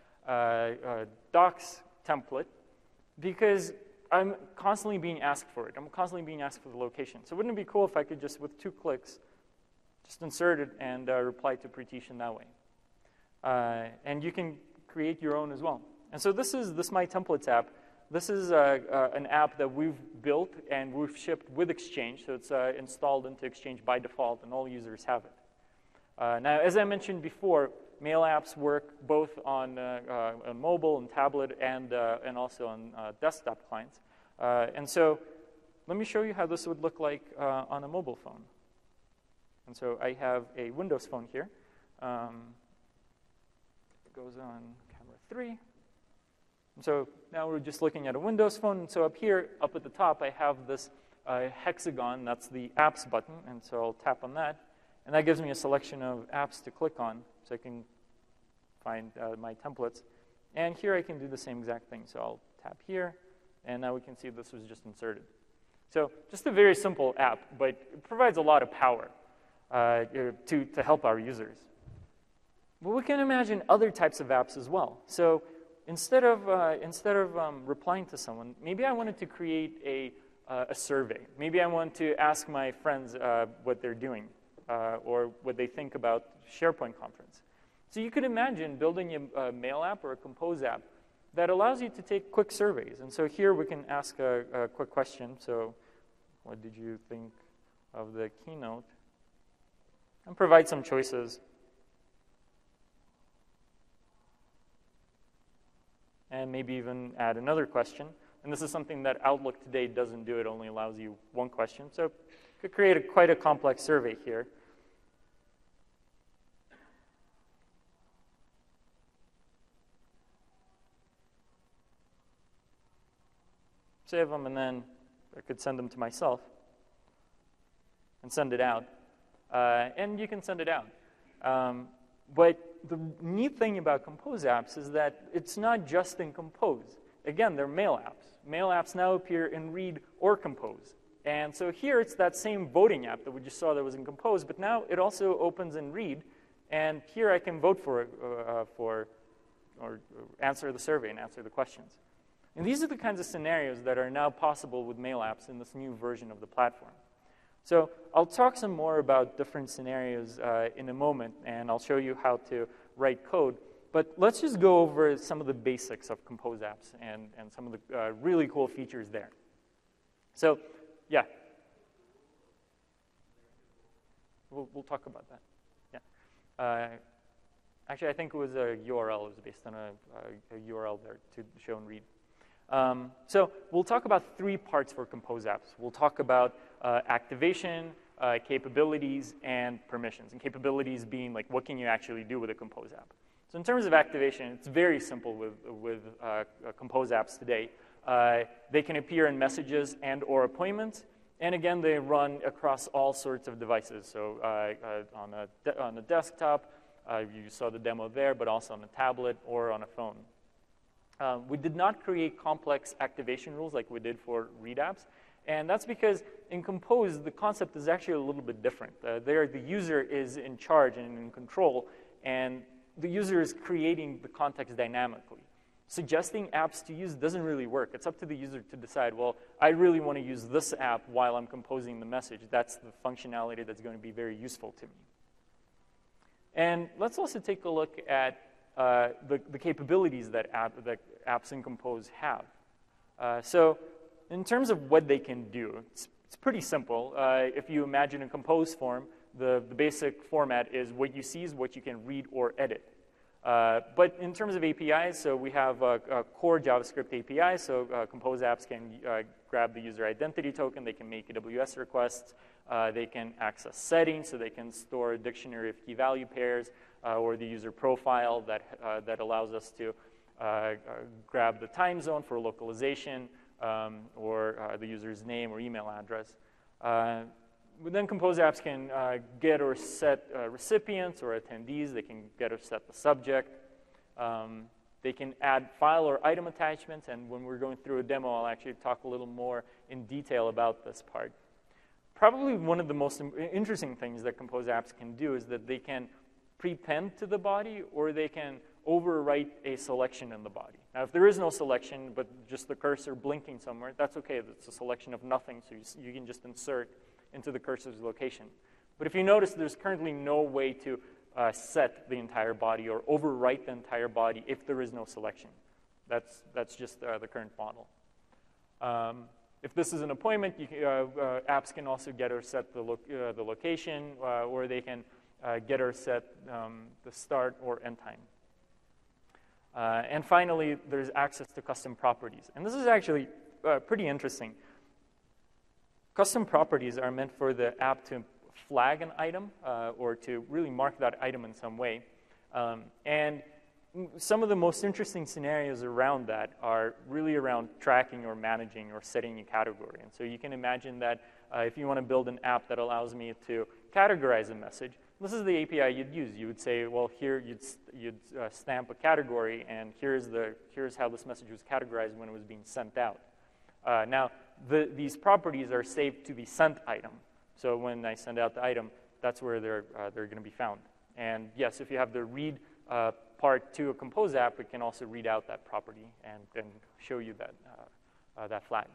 docs template because I'm constantly being asked for it. I'm constantly being asked for the location. So wouldn't it be cool if I could just, with 2 clicks, just insert it and reply to Pratish in that way? And you can create your own as well. And so this My Templates app. This is an app that we've built and we've shipped with Exchange. So it's installed into Exchange by default, and all users have it. Now, as I mentioned before, mail apps work both on mobile and tablet and also on desktop clients. And so let me show you how this would look like on a mobile phone. And so I have a Windows phone here. It goes on camera 3. And so now we're just looking at a Windows phone. And so up here, up at the top, I have this hexagon. That's the apps button. And so I'll tap on that. And that gives me a selection of apps to click on. So I can find my templates. And here I can do the same exact thing. So I'll tap here. And now we can see this was just inserted. So just a very simple app, but it provides a lot of power to help our users. But we can imagine other types of apps as well. So instead of replying to someone, maybe I wanted to create a survey. Maybe I want to ask my friends what they're doing or what they think about SharePoint conference. So you could imagine building a mail app or a Compose app that allows you to take quick surveys. And so here we can ask a quick question. So what did you think of the keynote? And provide some choices. And maybe even add another question. And this is something that Outlook today doesn't do. It only allows you one question. So you could create quite a complex survey here. Save them, and then I could send them to myself and send it out. And you can send it out. But the neat thing about Compose apps is that it's not just in Compose. Again, they're mail apps. Mail apps now appear in Read or Compose. And so here it's that same voting app that we just saw that was in Compose, but now it also opens in Read. And here I can vote for or answer the survey and answer the questions. And these are the kinds of scenarios that are now possible with mail apps in this new version of the platform. So I'll talk some more about different scenarios in a moment, and I'll show you how to write code. But let's just go over some of the basics of Compose apps and some of the really cool features there. So, yeah. We'll talk about that. Yeah. Actually, I think it was a URL. It was based on a URL there to show and read. So we'll talk about three parts for Compose apps. We'll talk about activation, capabilities, and permissions. And capabilities being like, what can you actually do with a Compose app? So in terms of activation, it's very simple with Compose apps today. They can appear in messages and or appointments. And again, they run across all sorts of devices. So on a desktop, you saw the demo there, but also on a tablet or on a phone. We did not create complex activation rules like we did for Read apps. And that's because in Compose, the concept is actually a little bit different. There, the user is in charge and in control, and the user is creating the context dynamically. Suggesting apps to use doesn't really work. It's up to the user to decide, well, I really want to use this app while I'm composing the message. That's the functionality that's going to be very useful to me. And let's also take a look at the capabilities that apps in Compose have. So in terms of what they can do, it's pretty simple. If you imagine a Compose form, the basic format is what you see is what you can read or edit. But in terms of APIs, so we have a core JavaScript API, so Compose apps can grab the user identity token, they can make AWS requests, they can access settings, so they can store a dictionary of key value pairs, or the user profile that allows us to grab the time zone for localization, or the user's name or email address. Then Compose apps can get or set recipients or attendees. They can get or set the subject. They can add file or item attachments, and when we're going through a demo, I'll actually talk a little more in detail about this part. Probably one of the most interesting things that Compose apps can do is that they can prepend to the body, or they can overwrite a selection in the body. Now, if there is no selection, but just the cursor blinking somewhere, that's okay. That's a selection of nothing, so you can just insert into the cursor's location. But if you notice, there's currently no way to set the entire body or overwrite the entire body if there is no selection. That's just the current model. If this is an appointment, apps can also get or set the location, or they can get or set the start or end time. And finally, there's access to custom properties. And this is actually pretty interesting. Custom properties are meant for the app to flag an item or to really mark that item in some way. And some of the most interesting scenarios around that are really around tracking or managing or setting a category. And so you can imagine that if you want to build an app that allows me to categorize a message, this is the API you'd use. You would say, well, here you'd stamp a category, and here's how this message was categorized when it was being sent out. Now, these properties are saved to the sent item. So when I send out the item, that's where they're going to be found. And yes, if you have the read part to a Compose app, it can also read out that property and then show you that, that flag.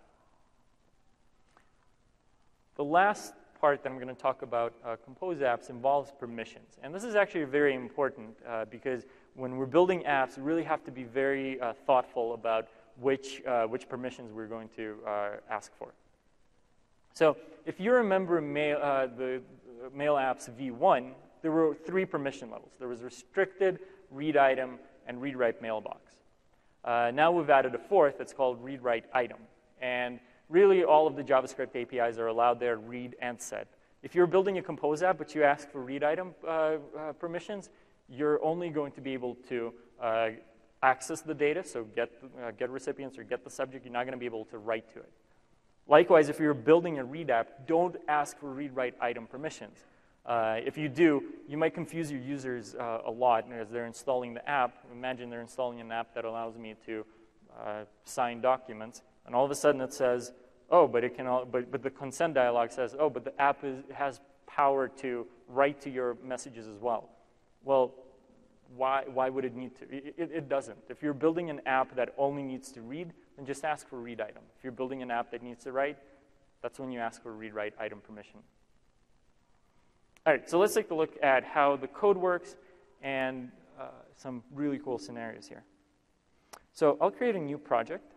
The last part that I'm going to talk about Compose apps involves permissions. And this is actually very important because when we're building apps, we really have to be very thoughtful about which permissions we're going to ask for. So if you remember the Mail Apps v1, there were 3 permission levels. There was restricted, read item, and read write mailbox. Now we've added a 4th. It's called read write item. And really, all of the JavaScript APIs are allowed there, read and set. If you're building a Compose app, but you ask for read item permissions, you're only going to be able to access the data, so get recipients or get the subject. You're not going to be able to write to it. Likewise, if you're building a read app, don't ask for read write item permissions. If you do, you might confuse your users a lot as they're installing the app. Imagine they're installing an app that allows me to sign documents, and all of a sudden it says, oh, but it can. But the consent dialog says, oh, but the app has power to write to your messages as well. Well, why would it need to? It doesn't. If you're building an app that only needs to read, then just ask for read item. If you're building an app that needs to write, that's when you ask for read write item permission. All right, so let's take a look at how the code works and some really cool scenarios here. So I'll create a new project,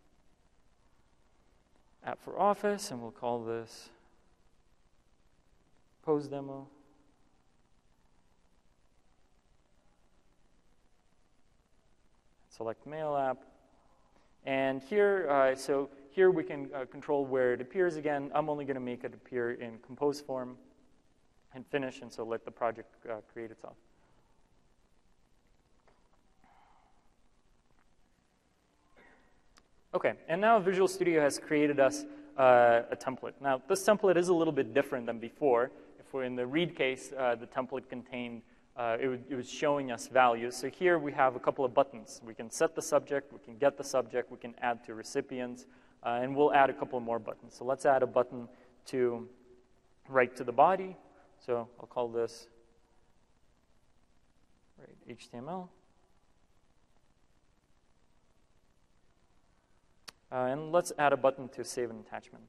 app for Office, and we'll call this Pose Demo. Select Mail App. And here, so here we can control where it appears again. I'm only going to make it appear in Compose form and finish, and so let the project create itself. Okay, and now Visual Studio has created us a template. Now, this template is a little bit different than before. If we're in the read case, the template contained, it was showing us values. So here we have a couple of buttons. We can set the subject, we can get the subject, we can add to recipients, and we'll add a couple more buttons. So let's add a button to write to the body. So I'll call this HTML. And let's add a button to save an attachment.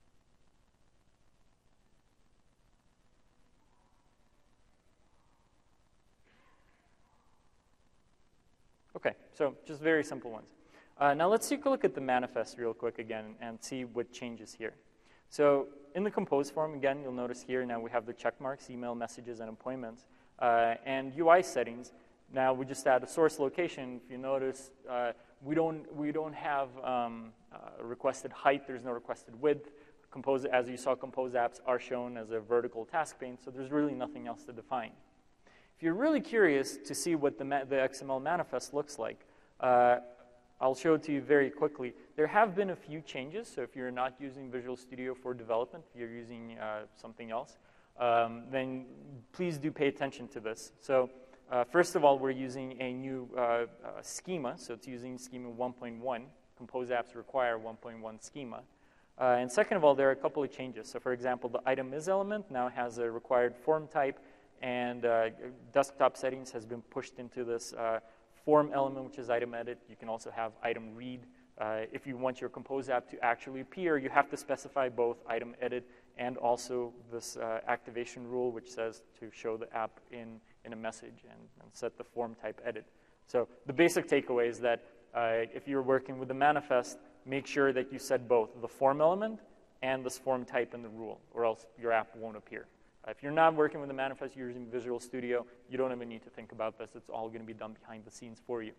Okay, so just very simple ones. Now let's take a look at the manifest real quick again and see what changes here. So in the Compose form, again, you'll notice here now we have the check marks, email, messages, and appointments. And UI settings, now we just add a source location. If you notice, we don't have requested height. There's no requested width. Compose, as you saw, Compose apps are shown as a vertical task pane, so there's really nothing else to define. If you're really curious to see what the XML manifest looks like, I'll show it to you very quickly. There have been a few changes, so if you're not using Visual Studio for development, if you're using something else, then please do pay attention to this. So first of all, we're using a new schema, so it's using schema 1.1. Compose apps require 1.1 schema. And second of all, there are a couple of changes. So for example, the item is element now has a required form type, and desktop settings has been pushed into this form element, which is item edit. You can also have item read. If you want your Compose app to actually appear, you have to specify both item edit and also this activation rule, which says to show the app in a message and set the form type edit. So the basic takeaway is that if you're working with the manifest, make sure that you set both the form element and this form type in the rule, or else your app won't appear. If you're not working with the manifest, you're using Visual Studio, you don't even need to think about this. It's all going to be done behind the scenes for you.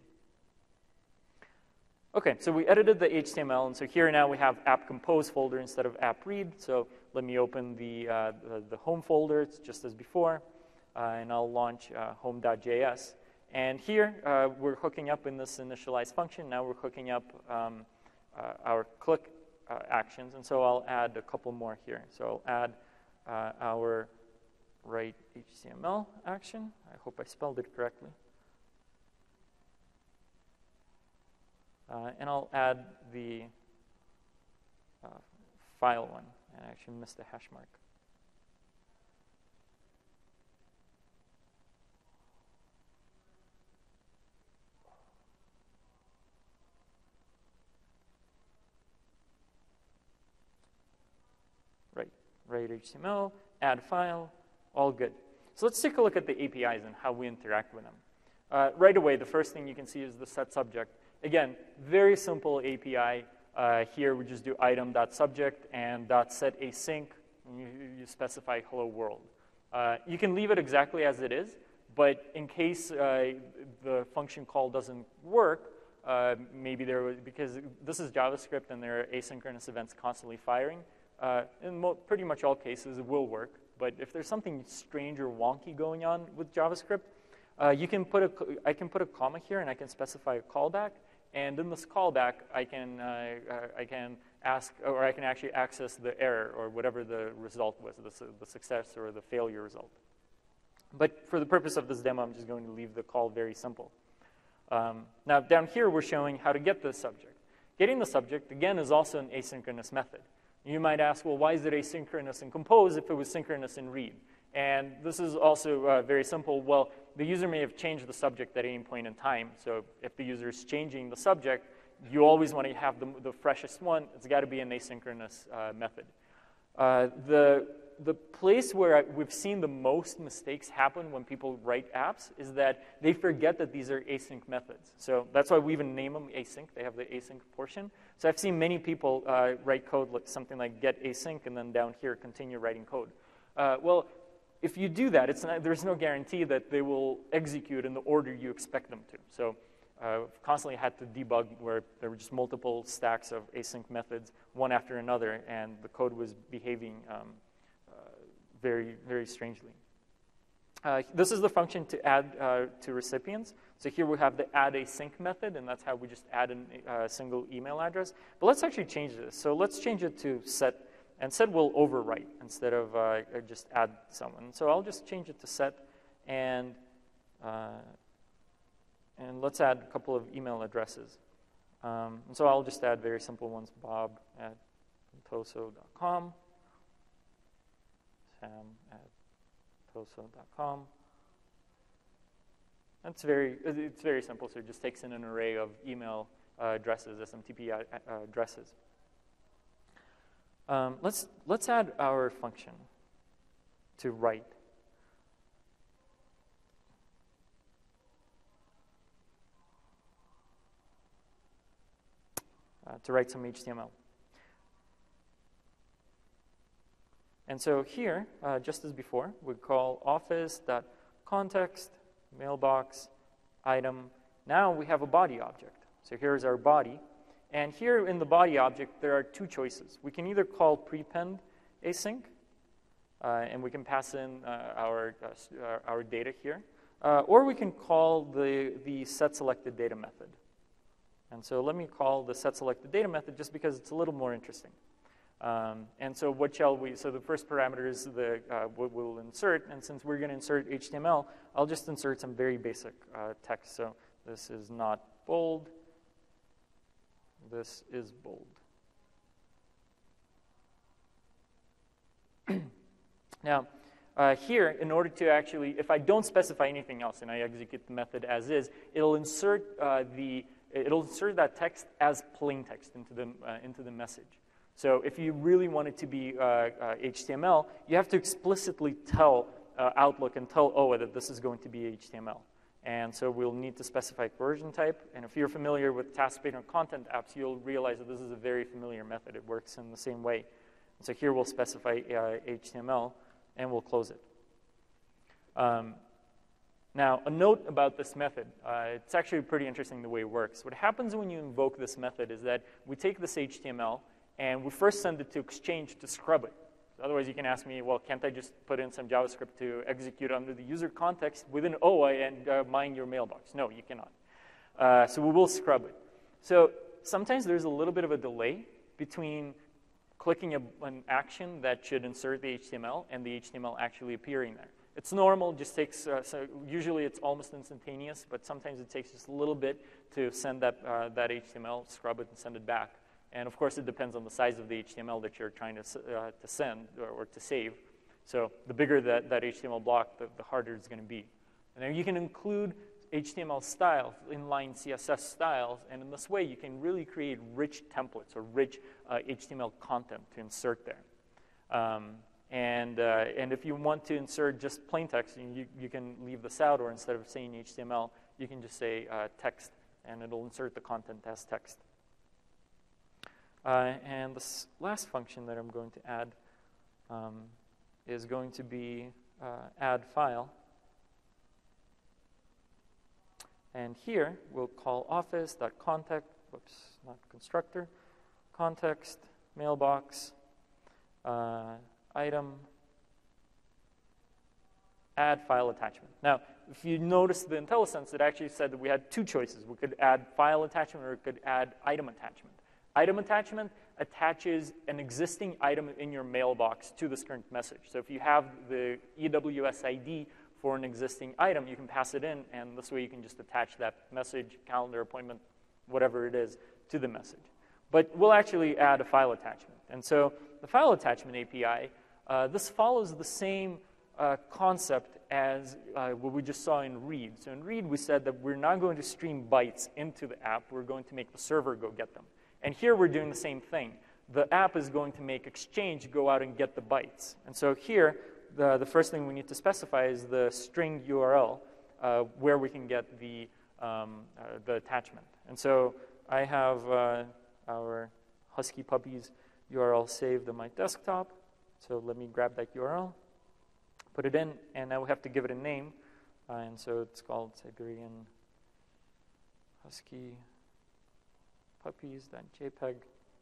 Okay, so we edited the HTML, and so here now we have app compose folder instead of app read. So let me open the home folder. It's just as before, and I'll launch home.js. And here we're hooking up in this initialize function. Now we're hooking up our click actions, and so I'll add a couple more here. So I'll add our write HTML action. I hope I spelled it correctly. And I'll add the file one. I actually missed the hash mark. write HTML, add file, all good. So let's take a look at the APIs and how we interact with them. Right away, the first thing you can see is the set subject. Again, very simple API. Here we just do item.subject and .set async. And you specify hello world. You can leave it exactly as it is, but in case the function call doesn't work, maybe because this is JavaScript and there are asynchronous events constantly firing, in pretty much all cases it will work. But if there's something strange or wonky going on with JavaScript, I can put a comma here and I can specify a callback. And in this callback, I can ask, or I can actually access the error or whatever the result was, the success or the failure result. But for the purpose of this demo, I'm just going to leave the call very simple. Now, down here, we're showing how to get the subject. Getting the subject, again, is also an asynchronous method. You might ask, well, why is it asynchronous in Compose if it was synchronous in Read? And this is also very simple. Well, the user may have changed the subject at any point in time. So if the user is changing the subject, you always want to have the freshest one. It's got to be an asynchronous method. The place where we've seen the most mistakes happen when people write apps is that they forget that these are async methods. So that's why we even name them async. They have the async portion. So I've seen many people write code like something like get async and then down here continue writing code. Well, if you do that, there's no guarantee that they will execute in the order you expect them to. So I've constantly had to debug where there were just multiple stacks of async methods, one after another, and the code was behaving very, very strangely. This is the function to add to recipients. So here we have the add async method, and that's how we just add a single email address. But let's actually change this. So let's change it to set. And set will overwrite instead of just add someone. So I'll just change it to set, and let's add a couple of email addresses. And so I'll just add very simple ones, bob@toso.com, sam@toso.com. It's very simple, so it just takes in an array of email addresses, SMTP addresses. Let's add our function to write. To write some HTML. And so here, just as before, we call office.context, mailbox, item. Now we have a body object. So here's our body. And here in the body object, there are two choices. We can either call prepend async, and we can pass in our data here, or we can call the setSelectedData method. And so let me call the setSelectedData method just because it's a little more interesting. And so what shall we? So the first parameter is what we'll insert, and since we're going to insert HTML, I'll just insert some very basic text. So this is not bold. This is bold. Now, here, in order to actually, if I don't specify anything else and I execute the method as is, it'll insert that text as plain text into the message. So if you really want it to be HTML, you have to explicitly tell Outlook and tell OA that this is going to be HTML. And so we'll need to specify version type. And if you're familiar with TaskPager and content apps, you'll realize that this is a very familiar method. It works in the same way. And so here we'll specify HTML, and we'll close it. Now, a note about this method. It's actually pretty interesting the way it works. What happens when you invoke this method is that we take this HTML, and we first send it to Exchange to scrub it. Otherwise, you can ask me, well, can't I just put in some JavaScript to execute under the user context within OA and mine your mailbox? No, you cannot. So we will scrub it. So sometimes there's a little bit of a delay between clicking an action that should insert the HTML and the HTML actually appearing there. It's normal, just takes, so usually it's almost instantaneous, but sometimes it takes just a little bit to send that HTML, scrub it, and send it back. And of course, it depends on the size of the HTML that you're trying to send or to save. So the bigger that HTML block, the harder it's going to be. And then you can include HTML styles, inline CSS styles, and in this way, you can really create rich templates or rich HTML content to insert there. And if you want to insert just plain text, you can leave this out, or instead of saying HTML, you can just say text, and it'll insert the content as text. And this last function that I'm going to add is going to be add file. And here, we'll call office.context, whoops, not constructor, context, mailbox, item, add file attachment. Now, if you notice the IntelliSense, it actually said that we had two choices. We could add file attachment, or we could add item attachment. Item attachment attaches an existing item in your mailbox to this current message. So if you have the EWS ID for an existing item, you can pass it in, and this way you can just attach that message, calendar, appointment, whatever it is, to the message. But we'll actually add a file attachment. And so the file attachment API, this follows the same concept as what we just saw in read. So in read, we said that we're not going to stream bytes into the app. We're going to make the server go get them. And here we're doing the same thing. The app is going to make Exchange go out and get the bytes. And so here, the first thing we need to specify is the string URL where we can get the attachment. And so I have our Husky Puppies URL saved on my desktop. So let me grab that URL, put it in, and now we have to give it a name. And so it's called Siberian Husky Puppies.jpg.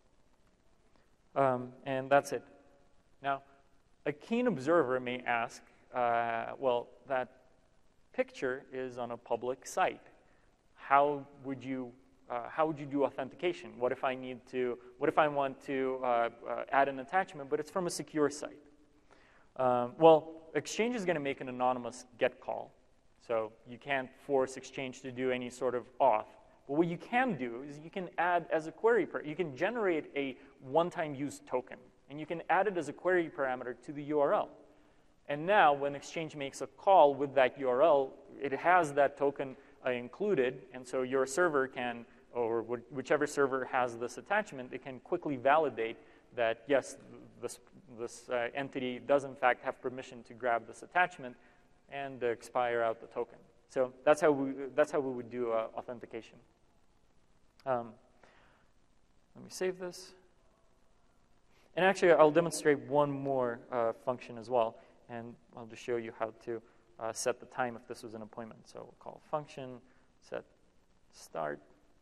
And that's it. Now, a keen observer may ask, well, that picture is on a public site. How would you do authentication? What if I want to add an attachment, but it's from a secure site? Well, Exchange is going to make an anonymous GET call. So you can't force Exchange to do any sort of auth. But what you can do is you can add as a query, you can generate a one-time use token, and you can add it as a query parameter to the URL. And now when Exchange makes a call with that URL, it has that token included, and so your server can, or whichever server has this attachment, it can quickly validate that, yes, this entity does in fact have permission to grab this attachment and expire out the token. So that's how we would do authentication. Let me save this. And actually, I'll demonstrate one more function as well, and I'll just show you how to set the time if this was an appointment. So we'll call function set start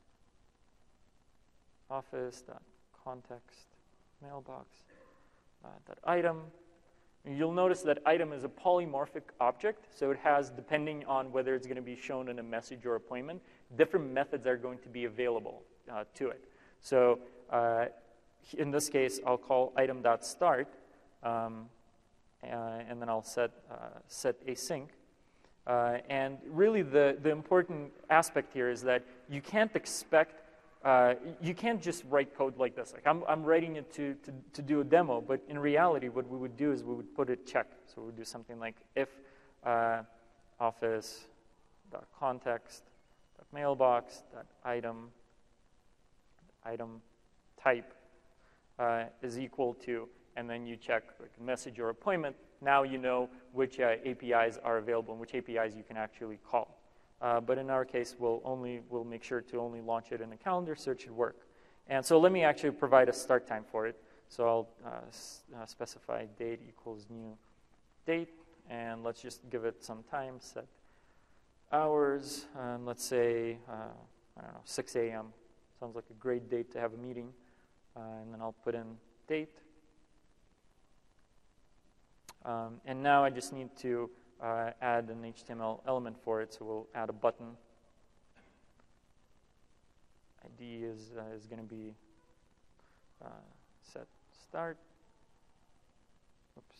office.context mailbox .item. And you'll notice that item is a polymorphic object, so it has, depending on whether it's going to be shown in a message or appointment, different methods are going to be available to it. So in this case, I'll call item.start, and then I'll set async. And really, the important aspect here is that you can't expect, you can't just write code like this. Like I'm writing it to do a demo, but in reality, what we would do is we would put a check. So we would do something like if office.context.mailbox.item type is equal to, and then you check like message or appointment. Now you know which APIs are available and which APIs you can actually call. But in our case, we'll make sure to only launch it in a calendar, so it should work. And so let me actually provide a start time for it. So I'll specify date equals new date, and let's just give it some time, set hours, and let's say, I don't know, 6 a.m. Sounds like a great date to have a meeting. And then I'll put in date. And now I just need to add an HTML element for it, so we'll add a button. ID is going to be set start. Oops.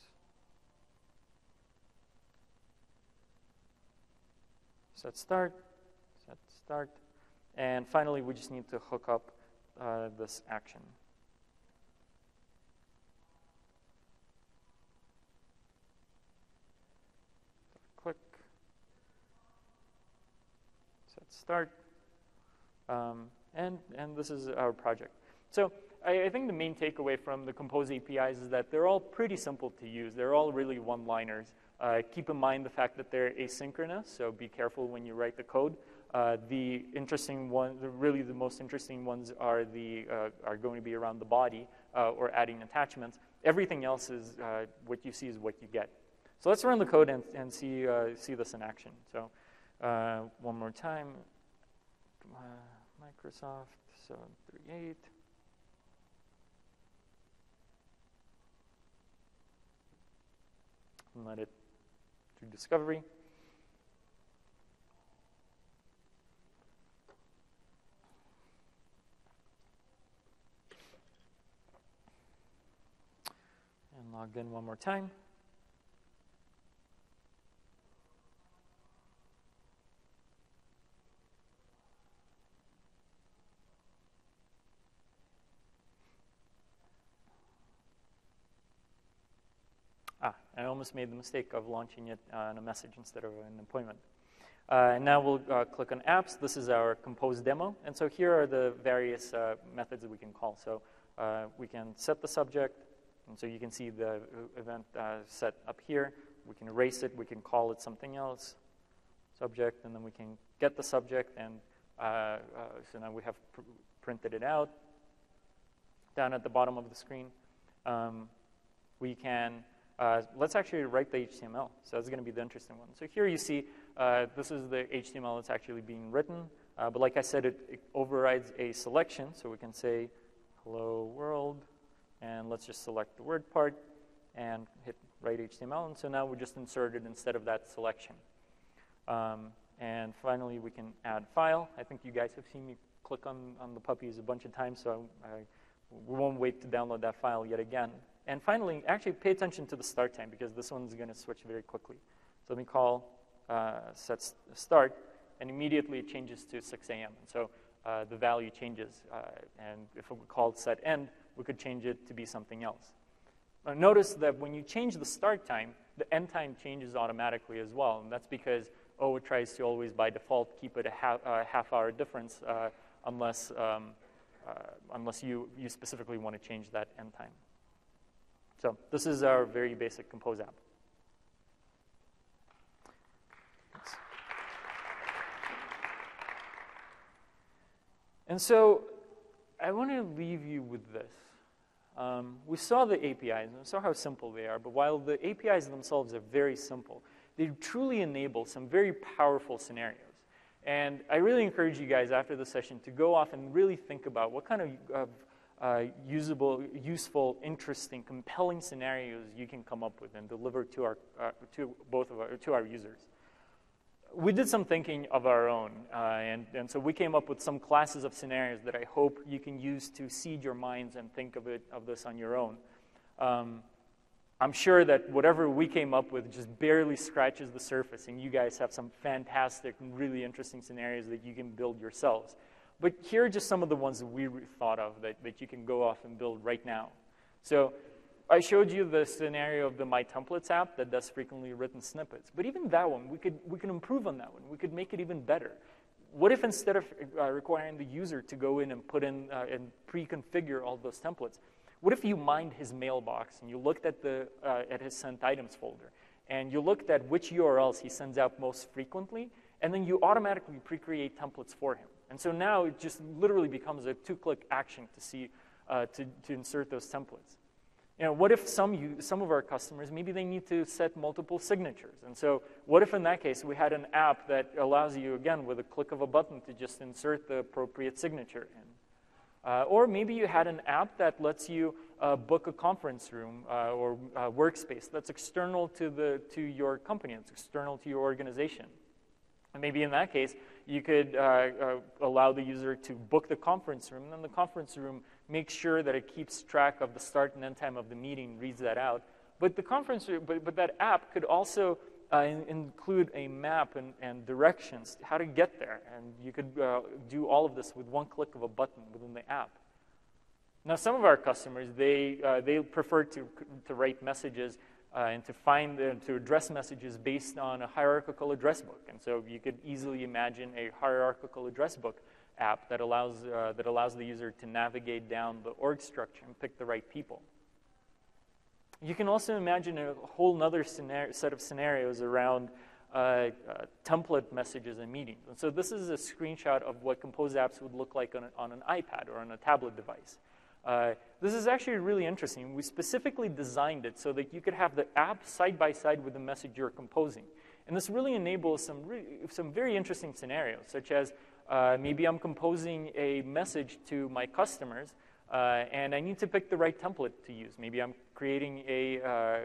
Set start, set start. And finally, we just need to hook up this action. Click. Set start. And this is our project. So I think the main takeaway from the Compose APIs is that they're all pretty simple to use. They're all really one-liners. Keep in mind the fact that they're asynchronous, so be careful when you write the code. The interesting one, really the most interesting ones are going to be around the body or adding attachments. Everything else is what you see is what you get. So let's run the code and see this in action. So one more time, Microsoft 738. And let it do discovery. And logged in one more time. I almost made the mistake of launching it on a message instead of an appointment. And now we'll click on apps. This is our Compose demo. And so here are the various methods that we can call. So we can set the subject. And so you can see the event set up here. We can erase it. We can call it something else, subject. And then we can get the subject. And so now we have printed it out. Down at the bottom of the screen, we can let's actually write the HTML. So that's going to be the interesting one. So here you see this is the HTML that's actually being written. But like I said, it overrides a selection. So we can say, hello world. And let's just select the word part and hit write HTML. And so now we just insert it instead of that selection. And finally, we can add file. I think you guys have seen me click on the puppies a bunch of times. So we won't wait to download that file yet again. And finally, actually pay attention to the start time because this one's going to switch very quickly. So let me call set start, and immediately it changes to 6 a.m. And so the value changes. And if we called set end, we could change it to be something else. Now notice that when you change the start time, the end time changes automatically as well. And that's because it tries to always, by default, keep it a half-hour difference unless you specifically want to change that end time. So this is our very basic Compose app. Thanks. And so I want to leave you with this. We saw the APIs, and we saw how simple they are, but while the APIs themselves are very simple, they truly enable some very powerful scenarios. And I really encourage you guys after the session to go off and really think about what kind of useful, interesting, compelling scenarios you can come up with and deliver to our users. We did some thinking of our own, and so we came up with some classes of scenarios that I hope you can use to seed your minds and think of this on your own. I'm sure that whatever we came up with just barely scratches the surface, and you guys have some fantastic and really interesting scenarios that you can build yourselves. But here are just some of the ones that we thought of that you can go off and build right now. So I showed you the scenario of the My Templates app that does frequently written snippets. But even that one, we could improve on that one. We could make it even better. What if instead of requiring the user to go in and put in and pre-configure all those templates, what if you mined his mailbox and you looked at his sent items folder and you looked at which URLs he sends out most frequently, and then you automatically pre-create templates for him? And so now it just literally becomes a two-click action to see to insert those templates. What if some of our customers, maybe they need to set multiple signatures? And so what if in that case we had an app that allows you, again, with a click of a button to just insert the appropriate signature in? Or maybe you had an app that lets you book a conference room or workspace that's external to your company, it's external to your organization. And maybe in that case, you could allow the user to book the conference room, and then the conference room makes sure that it keeps track of the start and end time of the meeting, reads that out. But but that app could also include a map and directions how to get there, and you could do all of this with one click of a button within the app. Now, some of our customers they prefer to write messages. And to address messages based on a hierarchical address book. And so you could easily imagine a hierarchical address book app that allows the user to navigate down the org structure and pick the right people. You can also imagine a whole other set of scenarios around template messages and meetings. And so this is a screenshot of what Compose apps would look like on an iPad or on a tablet device. This is actually really interesting. We specifically designed it so that you could have the app side by side with the message you're composing. And this really enables some very interesting scenarios, such as maybe I'm composing a message to my customers, and I need to pick the right template to use. Maybe I'm creating a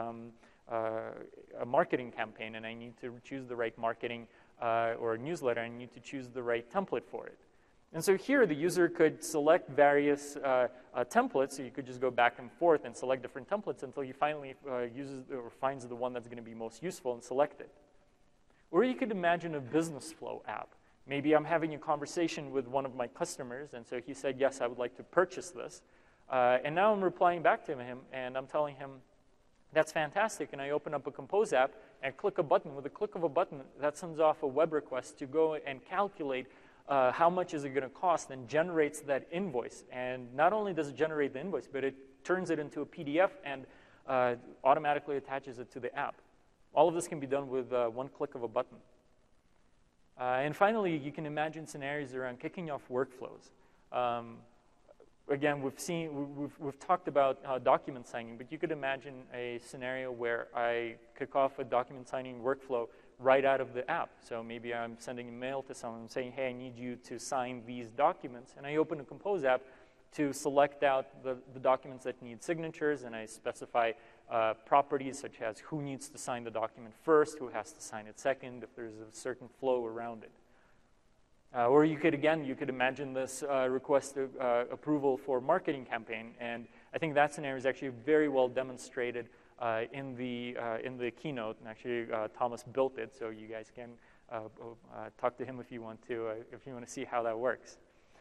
marketing campaign, and I need to choose the right marketing or a newsletter. I need to choose the right template for it. And so here, the user could select various templates. So you could just go back and forth and select different templates until you finally uses or finds the one that's going to be most useful and select it. Or you could imagine a business flow app. Maybe I'm having a conversation with one of my customers, and so he said, yes, I would like to purchase this. And now I'm replying back to him, and I'm telling him, that's fantastic. And I open up a Compose app and click a button. With a click of a button, that sends off a web request to go and calculate how much is it going to cost, and generates that invoice. And not only does it generate the invoice, but it turns it into a PDF and automatically attaches it to the app. All of this can be done with one click of a button. And finally, you can imagine scenarios around kicking off workflows. Again, we've talked about document signing, but you could imagine a scenario where I kick off a document signing workflow right out of the app. So maybe I'm sending a mail to someone saying, hey, I need you to sign these documents. And I open a Compose app to select out the documents that need signatures, and I specify properties such as who needs to sign the document first, who has to sign it second, if there's a certain flow around it. Or you could imagine this request approval for marketing campaign, and I think that scenario is actually very well demonstrated in the keynote. And actually, Thomas built it, so you guys can talk to him if you want to see how that works.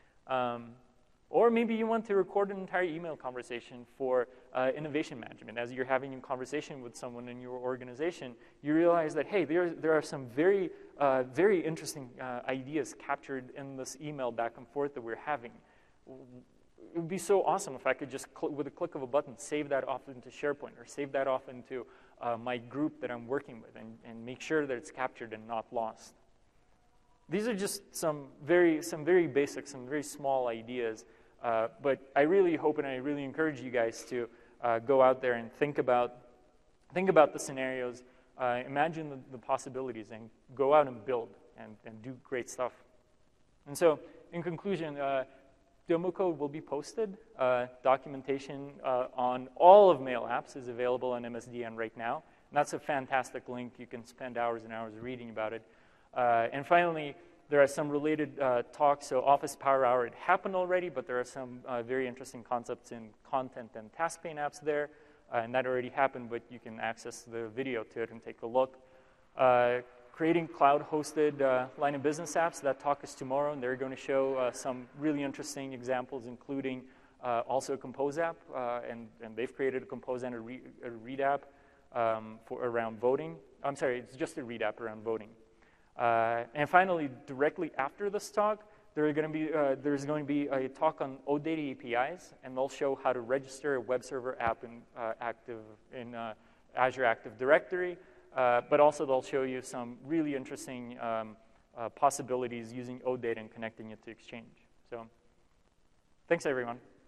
Or maybe you want to record an entire email conversation for innovation management. As you're having a conversation with someone in your organization, you realize that, hey, there are some very, very interesting ideas captured in this email back and forth that we're having. It would be so awesome if I could just, with a click of a button, save that off into SharePoint or save that off into my group that I'm working with and make sure that it's captured and not lost. These are just some very basic, some very small ideas. But I really hope and I really encourage you guys to go out there and think about the scenarios, imagine the possibilities, and go out and build and do great stuff. And so, in conclusion, demo code will be posted. Documentation on all of Mail apps is available on MSDN right now. And that's a fantastic link. You can spend hours and hours reading about it. And finally, there are some related talks. So Office Power Hour, it happened already, but there are some very interesting concepts in content and task pane apps there. And that already happened, but you can access the video to it and take a look. Creating cloud-hosted line of business apps, that talk is tomorrow, and they're going to show some really interesting examples, including also a Compose app, and they've created a Compose and a Read app for around voting. I'm sorry, it's just a Read app around voting. And finally, directly after this talk, there's going to be a talk on OData APIs, and they'll show how to register a web server app in Azure Active Directory. But also they'll show you some really interesting possibilities using OData and connecting it to Exchange. So thanks, everyone.